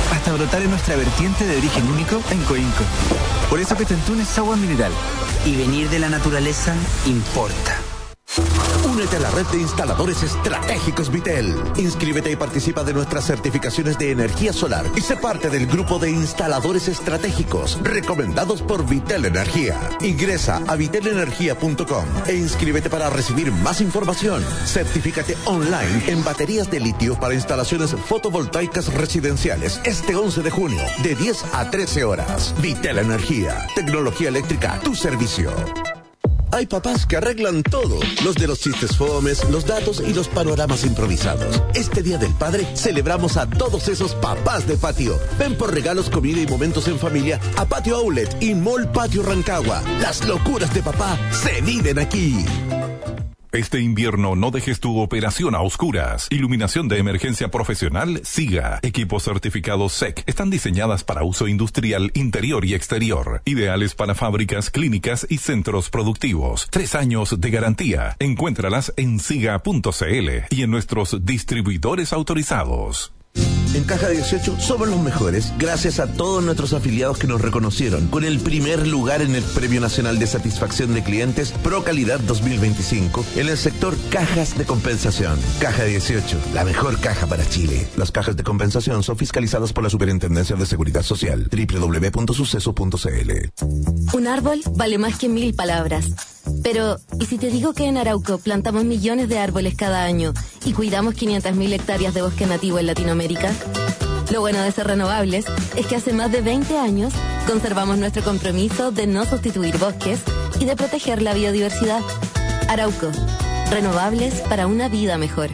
S11: hasta brotar en nuestra vertiente de origen único en Coinco. Por eso Petentún es agua mineral. Y venir de la naturaleza importa.
S6: Únete a la red de instaladores estratégicos Vitel. Inscríbete y participa de nuestras certificaciones de energía solar y sé parte del grupo de instaladores estratégicos recomendados por Vitel Energía. Ingresa a vitelenergia.com e inscríbete para recibir más información. Certifícate online en baterías de litio para instalaciones fotovoltaicas residenciales este 11 de junio de 10 a 13 horas. Vitel Energía, tecnología eléctrica a tu servicio. Hay papás que arreglan todo, los de los chistes fomes, los datos y los panoramas improvisados. Este Día del Padre celebramos a todos esos papás de patio. Ven por regalos, comida y momentos en familia a Patio Outlet y Mall Patio Rancagua. Las locuras de papá se viven aquí.
S12: Este invierno no dejes tu operación a oscuras. Iluminación de emergencia profesional SIGA. Equipos certificados SEC. Están diseñadas para uso industrial interior y exterior. Ideales para fábricas, clínicas y centros productivos. 3 años de garantía. Encuéntralas en siga.cl y en nuestros distribuidores autorizados.
S6: En Caja 18 somos los mejores gracias a todos nuestros afiliados que nos reconocieron con el primer lugar en el Premio Nacional de Satisfacción de Clientes Pro Calidad 2025 en el sector cajas de compensación. Caja 18, la mejor caja para Chile. Las cajas de compensación son fiscalizadas por la Superintendencia de Seguridad Social. www.suceso.cl.
S7: Un árbol vale más que 1000 palabras. Pero, ¿y si te digo que en Arauco plantamos millones de árboles cada año y cuidamos 500.000 hectáreas de bosque nativo en Latinoamérica? Lo bueno de ser renovables es que hace más de 20 años conservamos nuestro compromiso de no sustituir bosques y de proteger la biodiversidad. Arauco, renovables para una vida mejor.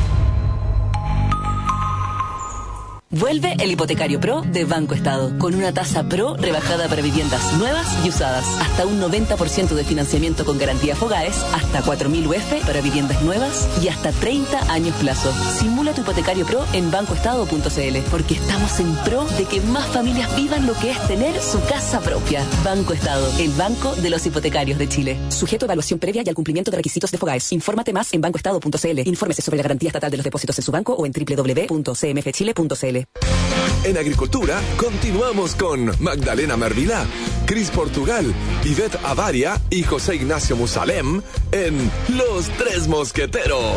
S13: Vuelve el Hipotecario Pro de Banco Estado, con una tasa Pro rebajada para viviendas nuevas y usadas, hasta un 90% de financiamiento con garantía FOGAES, hasta 4.000 UF para viviendas nuevas y hasta 30 años plazo. Simula tu Hipotecario Pro en bancoestado.cl, porque estamos en pro de que más familias vivan lo que es tener su casa propia. Banco Estado, el banco de los hipotecarios de Chile. Sujeto a evaluación previa y al cumplimiento de requisitos de FOGAES. Infórmate más en bancoestado.cl. Infórmese sobre la garantía estatal de los depósitos en su banco o en www.cmfchile.cl.
S1: En Agricultura, continuamos con Magdalena Mervilá, Cris Portugal, Ivette Avaria y José Ignacio Musalem en Los Tres Mosqueteros.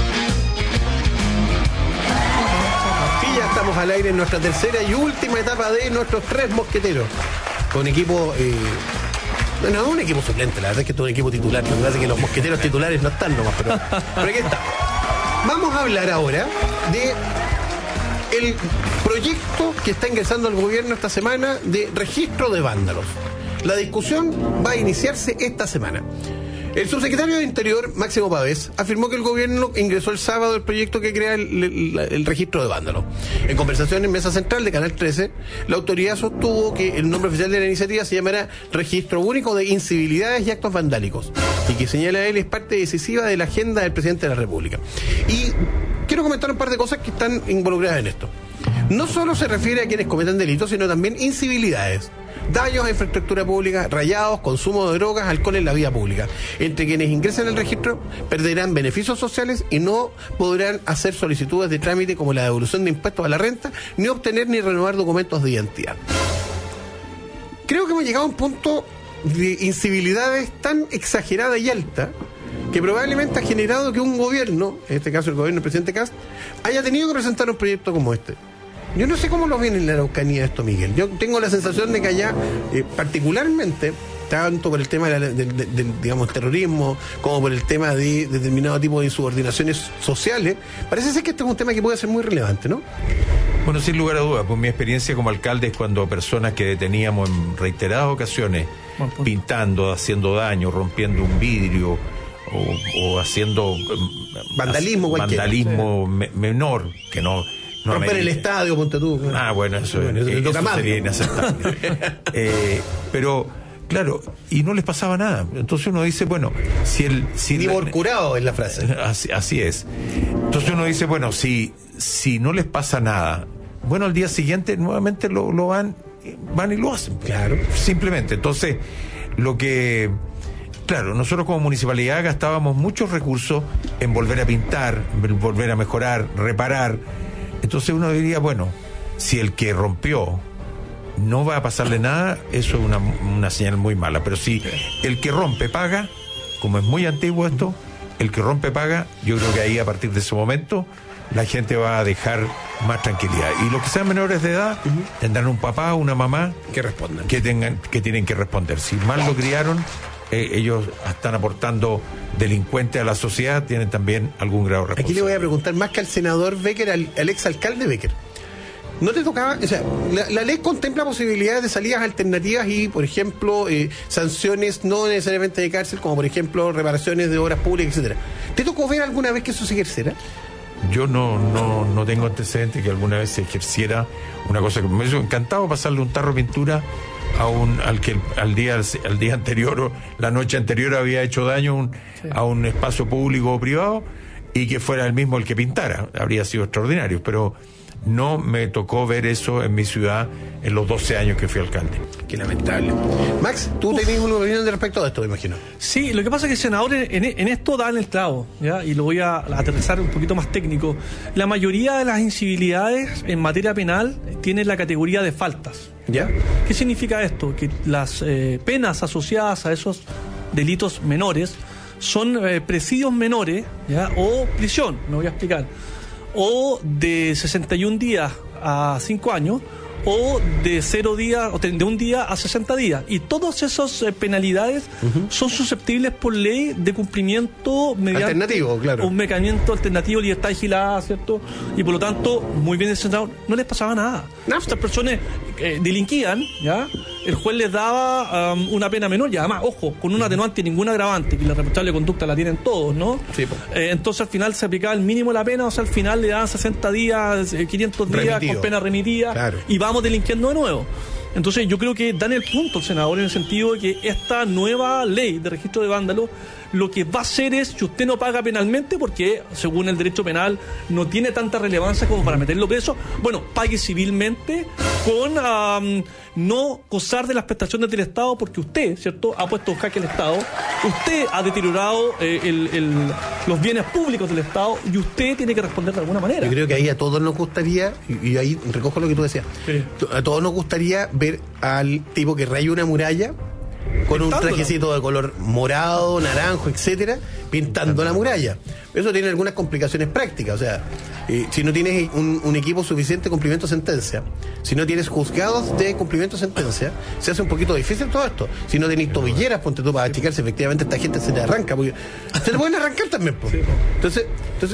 S2: Y ya estamos al aire en nuestra tercera y última etapa de nuestros Tres Mosqueteros. Con equipo... no, un equipo suplente, la verdad es que todo un equipo titular. Lo que pasa es que los mosqueteros titulares no están nomás, pero aquí está. Vamos a hablar ahora de el proyecto que está ingresando al gobierno esta semana de registro de vándalos. La discusión va a iniciarse esta semana. El subsecretario de Interior, Máximo Pavés, afirmó que el gobierno ingresó el sábado el proyecto que crea el registro de vándalos. En conversación en Mesa Central de Canal 13, la autoridad sostuvo que el nombre oficial de la iniciativa se llamará Registro Único de Incivilidades y Actos Vandálicos, y que señala él es parte decisiva de la agenda del presidente de la República. Y quiero comentar un par de cosas que están involucradas en esto. No solo se refiere a quienes cometen delitos, sino también incivilidades. Daños a infraestructura pública, rayados, consumo de drogas, alcohol en la vía pública. Entre quienes ingresen al registro perderán beneficios sociales y no podrán hacer solicitudes de trámite como la devolución de impuestos a la renta, ni obtener ni renovar documentos de identidad. Creo que hemos llegado a un punto de incivilidades tan exagerada y alta que probablemente ha generado que un gobierno, en este caso el gobierno del presidente Kast, haya tenido que presentar un proyecto como este. Yo no sé cómo lo ven en la Araucanía esto, Miguel. Yo tengo la sensación de que allá, particularmente, tanto por el tema del digamos, terrorismo, como por el tema de determinado tipo de insubordinaciones sociales, parece ser que este es un tema que puede ser muy relevante, ¿no?
S3: Bueno, sin lugar a dudas, pues mi experiencia como alcalde es cuando personas que deteníamos en reiteradas ocasiones, pintando, haciendo daño, rompiendo un vidrio, o haciendo
S2: vandalismo
S3: menor, que no
S2: romper el estadio, ponte tú.
S3: Bueno, eso sería inaceptable. Pero, claro, y no les pasaba nada. Entonces uno dice, bueno,
S2: ni por curado es la frase.
S3: Así es. Entonces uno dice, bueno, si no les pasa nada, bueno, al día siguiente nuevamente lo van y lo hacen.
S2: Claro.
S3: Simplemente. Entonces, claro, nosotros como municipalidad gastábamos muchos recursos en volver a pintar, en volver a mejorar, reparar. Entonces uno diría, bueno, Si el que rompió no va a pasarle nada, eso es una señal muy mala. Pero si el que rompe paga, como es muy antiguo esto, el que rompe paga, yo creo que ahí a partir de ese momento la gente va a dejar más tranquilidad. Y los que sean menores de edad tendrán un papá o una mamá
S2: que respondan,
S3: que tienen que responder. Si mal lo criaron, ellos están aportando delincuentes a la sociedad, tienen también algún grado de responsabilidad.
S2: Aquí le voy a preguntar más que al senador Becker, al exalcalde Becker. ¿No te tocaba? O sea, la ley contempla posibilidades de salidas alternativas y, por ejemplo, sanciones no necesariamente de cárcel, como por ejemplo reparaciones de obras públicas, etcétera. ¿Te tocó ver alguna vez que eso se ejerciera?
S3: Yo no tengo antecedentes que alguna vez se ejerciera una cosa que me hubiese encantado pasarle un tarro de pintura al día anterior o la noche anterior había hecho daño a un espacio público o privado, y que fuera el mismo el que pintara. Habría sido extraordinario, pero no me tocó ver eso en mi ciudad en los 12 años que fui alcalde.
S2: Qué lamentable. Max, tú tenés una opinión respecto de esto, me imagino.
S4: Sí, lo que pasa es que el senador en esto da en el clavo, ¿ya? Y lo voy a aterrizar un poquito más técnico. La mayoría de las incivilidades en materia penal tienen la categoría de faltas.
S2: ¿Ya?
S4: ¿Qué significa esto? Que las penas asociadas a esos delitos menores son presidios menores, ¿ya? O prisión, me voy a explicar. O de 61 días a 5 años, o de 0 días, o de 1 día a 60 días. Y todas esas penalidades son susceptibles por ley de cumplimiento mediante
S2: alternativo, claro,
S4: un mecanismo alternativo, libertad vigilada, ¿cierto? Y por lo tanto, muy bien senador, no les pasaba nada. Estas personas delinquían, ¿ya? El juez les daba una pena menor, y además, ojo, con un atenuante y ningún agravante, que la reprochable conducta la tienen todos, ¿no?
S2: Sí,
S4: entonces al final se aplicaba el mínimo de la pena, o sea, al final le daban 60 días, 500 días
S2: remitido,
S4: con pena remitida,
S2: claro,
S4: y vamos delinquiendo de nuevo. Entonces yo creo que dan el punto el senador en el sentido de que esta nueva ley de registro de vándalos lo que va a hacer es que usted no paga penalmente, porque según el derecho penal no tiene tanta relevancia como para meterlo preso, bueno, pague civilmente con no gozar de las prestaciones del Estado, porque usted, ¿cierto?, ha puesto en jaque el Estado, usted ha deteriorado los bienes públicos del Estado, y usted tiene que responder de alguna manera.
S2: Yo creo que ahí a todos nos gustaría, y ahí recojo lo que tú decías, sí, a todos nos gustaría ver al tipo que raya una muralla con un trajecito de color morado, naranjo, etcétera, pintando la muralla. Eso tiene algunas complicaciones prácticas, o sea, si no tienes un equipo suficiente de cumplimiento de sentencia, si no tienes juzgados de cumplimiento de sentencia, se hace un poquito difícil todo esto. Si no tenés tobilleras, ponte tú para achicar si efectivamente esta gente se te arranca, porque se te pueden arrancar también, pues. Entonces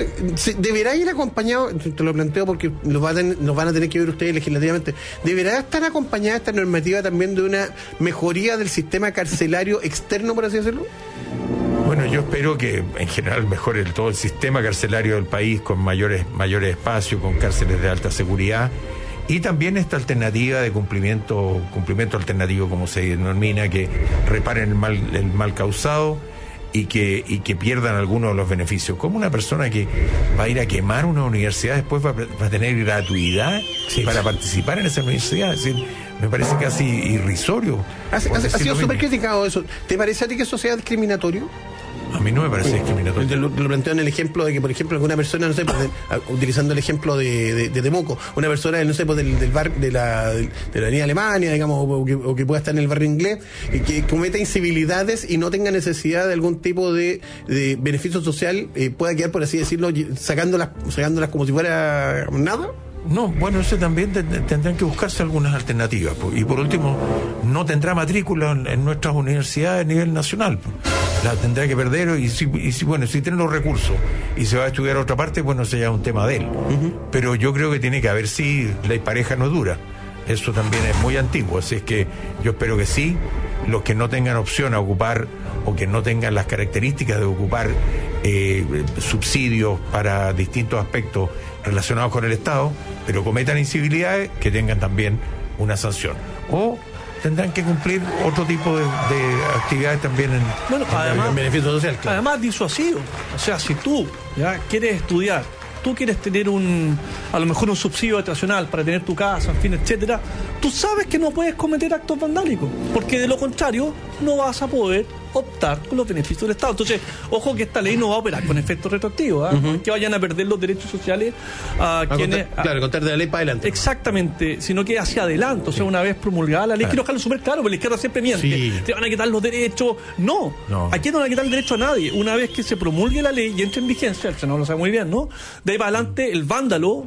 S2: deberá ir acompañado, te lo planteo porque nos van a tener que ver ustedes legislativamente, deberá estar acompañada esta normativa también de una mejoría del sistema carcelario externo, por así decirlo.
S3: Bueno, yo espero que en general mejore todo el sistema carcelario del país, con mayores espacios, con cárceles de alta seguridad, y también esta alternativa de cumplimiento alternativo, como se denomina, que reparen el mal causado y que pierdan algunos de los beneficios. Como una persona que va a ir a quemar una universidad después va a tener gratuidad para participar en esa universidad. Es decir, me parece casi irrisorio.
S2: Ha sido súper criticado eso. ¿Te parece a ti que eso sea discriminatorio?
S3: A mí no me parece discriminatorio.
S2: Lo planteo en el ejemplo de que, por ejemplo, alguna persona, no sé, utilizando el ejemplo de Temuco, una persona, no sé, del bar de la avenida Alemania, digamos, o que pueda estar en el barrio inglés, y que cometa incivilidades y no tenga necesidad de algún tipo de beneficio social, pueda quedar, por así decirlo, sacándolas como si fuera nada.
S3: No, bueno, eso también tendrán que buscarse algunas alternativas. Y por último, no tendrá matrícula en nuestras universidades a nivel nacional. La tendrá que perder, y si tiene los recursos y se va a estudiar a otra parte, bueno, ese ya es un tema de él. Pero yo creo que tiene que haber, sí, ley pareja no dura. Eso también es muy antiguo, así es que yo espero que sí, los que no tengan opción a ocupar o que no tengan las características de ocupar subsidios para distintos aspectos relacionados con el Estado, pero cometan incivilidades, que tengan también una sanción. O tendrán que cumplir otro tipo de actividades también
S4: en
S2: beneficio social. Claro.
S4: Además, disuasivo. O sea, si tú ya quieres estudiar, tú quieres tener a lo mejor un subsidio habitacional para tener tu casa, en fin, etcétera, tú sabes que no puedes cometer actos vandálicos, porque de lo contrario no vas a poder optar con los beneficios del Estado. Entonces, ojo que esta ley no va a operar con efectos retroactivos, no es que vayan a perder los derechos sociales a quienes...
S2: contar de la ley para adelante.
S4: Exactamente, sino que hacia adelante, o sea, una vez promulgada la ley, quiero dejarlo súper claro, porque la izquierda siempre miente, te van a quitar los derechos. No, aquí no van a quitar el derecho a nadie. Una vez que se promulgue la ley y entre en vigencia, el Senado lo sabe muy bien, ¿no? De ahí para adelante, el vándalo,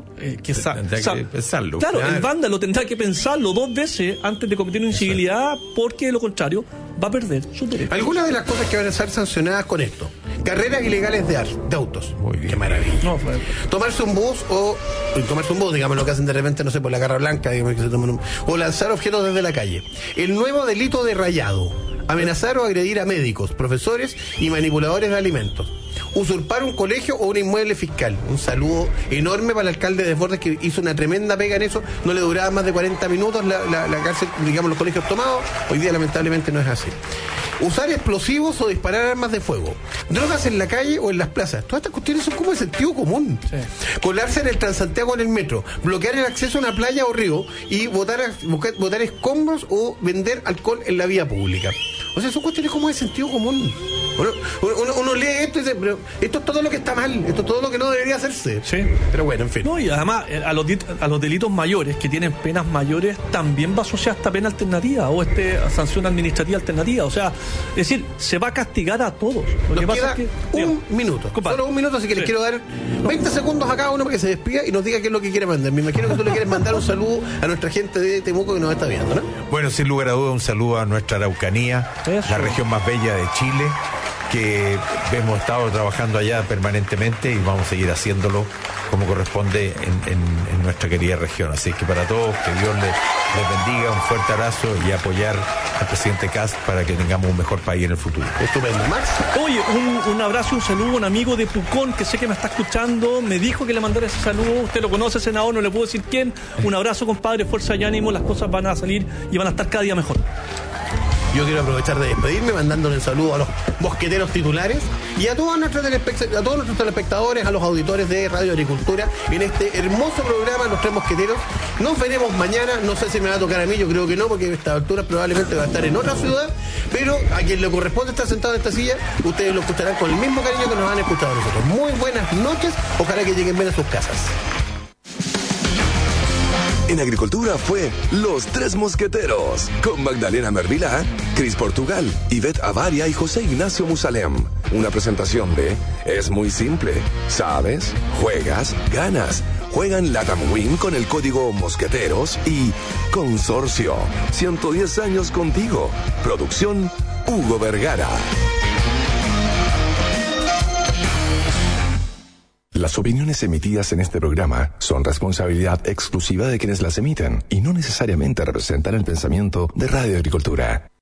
S3: pensarlo.
S4: Claro, el vándalo tendrá que pensarlo 2 veces antes de cometer una incivilidad, porque de lo contrario va a perder su derecho.
S2: Algunas de las cosas que van a ser sancionadas con esto: carreras ilegales de autos.
S3: Muy bien.
S2: Qué maravilla. Tomarse un bus, digamos lo que hacen de repente, no sé, por la Garra Blanca, digamos, que se toman o lanzar objetos desde la calle. El nuevo delito de rayado: amenazar o agredir a médicos, profesores y manipuladores de alimentos. Usurpar un colegio o un inmueble fiscal. Un saludo enorme para el alcalde de Desbordes, que hizo una tremenda pega en eso. No le duraba más de 40 minutos la cárcel, digamos, los colegios tomados. Hoy día lamentablemente no es así. Usar explosivos o disparar armas de fuego. Drogas en la calle o en las plazas. Todas estas cuestiones son como de sentido común. Colarse en el Transantiago en el metro. Bloquear el acceso a una playa o río y botar escombros o vender alcohol en la vía pública. O sea, son cuestiones como de sentido común. Uno lee esto y dice, pero esto es todo lo que está mal, esto es todo lo que no debería hacerse.
S4: Sí.
S2: Pero bueno, en fin.
S4: No, y además a los delitos mayores, que tienen penas mayores, también va asociada esta pena alternativa o sanción administrativa alternativa. O sea, es decir, se va a castigar a todos.
S2: Lo que pasa es que un minuto. Solo un minuto, así que les quiero dar 20 segundos a cada uno para que se despida y nos diga qué es lo que quiere mandar. Me imagino que tú le quieres mandar un saludo a nuestra gente de Temuco que nos está viendo, ¿no?
S3: Bueno, sin lugar a dudas, un saludo a nuestra Araucanía, la región más bella de Chile, que hemos estado trabajando allá permanentemente y vamos a seguir haciéndolo como corresponde en nuestra querida región. Así que para todos, que Dios les bendiga, un fuerte abrazo y apoyar al presidente Kast para que tengamos un mejor país en el futuro.
S2: Estupendo. Max.
S4: Oye, un abrazo y un saludo a un amigo de Pucón que sé que me está escuchando, me dijo que le mandara ese saludo. Usted lo conoce, senador, no le puedo decir quién. Un abrazo, compadre, fuerza y ánimo, las cosas van a salir y van a estar cada día mejor.
S2: Yo quiero aprovechar de despedirme mandándole un saludo a los mosqueteros titulares y a todos nuestros telespectadores, a los auditores de Radio Agricultura en este hermoso programa Los Tres Mosqueteros. Nos veremos mañana, no sé si me va a tocar a mí, yo creo que no, porque a esta altura probablemente va a estar en otra ciudad, pero a quien le corresponde estar sentado en esta silla, ustedes lo escucharán con el mismo cariño que nos han escuchado a nosotros. Muy buenas noches, ojalá que lleguen bien a sus casas.
S1: En Agricultura fue Los Tres Mosqueteros, con Magdalena Mervilá, Cris Portugal, Ivette Avaria y José Ignacio Musalem. Una presentación de Es muy simple. ¿Sabes? Juegas, ganas. Juegan Latam Win con el código Mosqueteros y Consorcio. 110 años contigo. Producción Hugo Vergara. Las opiniones emitidas en este programa son responsabilidad exclusiva de quienes las emiten y no necesariamente representan el pensamiento de Radio Agricultura.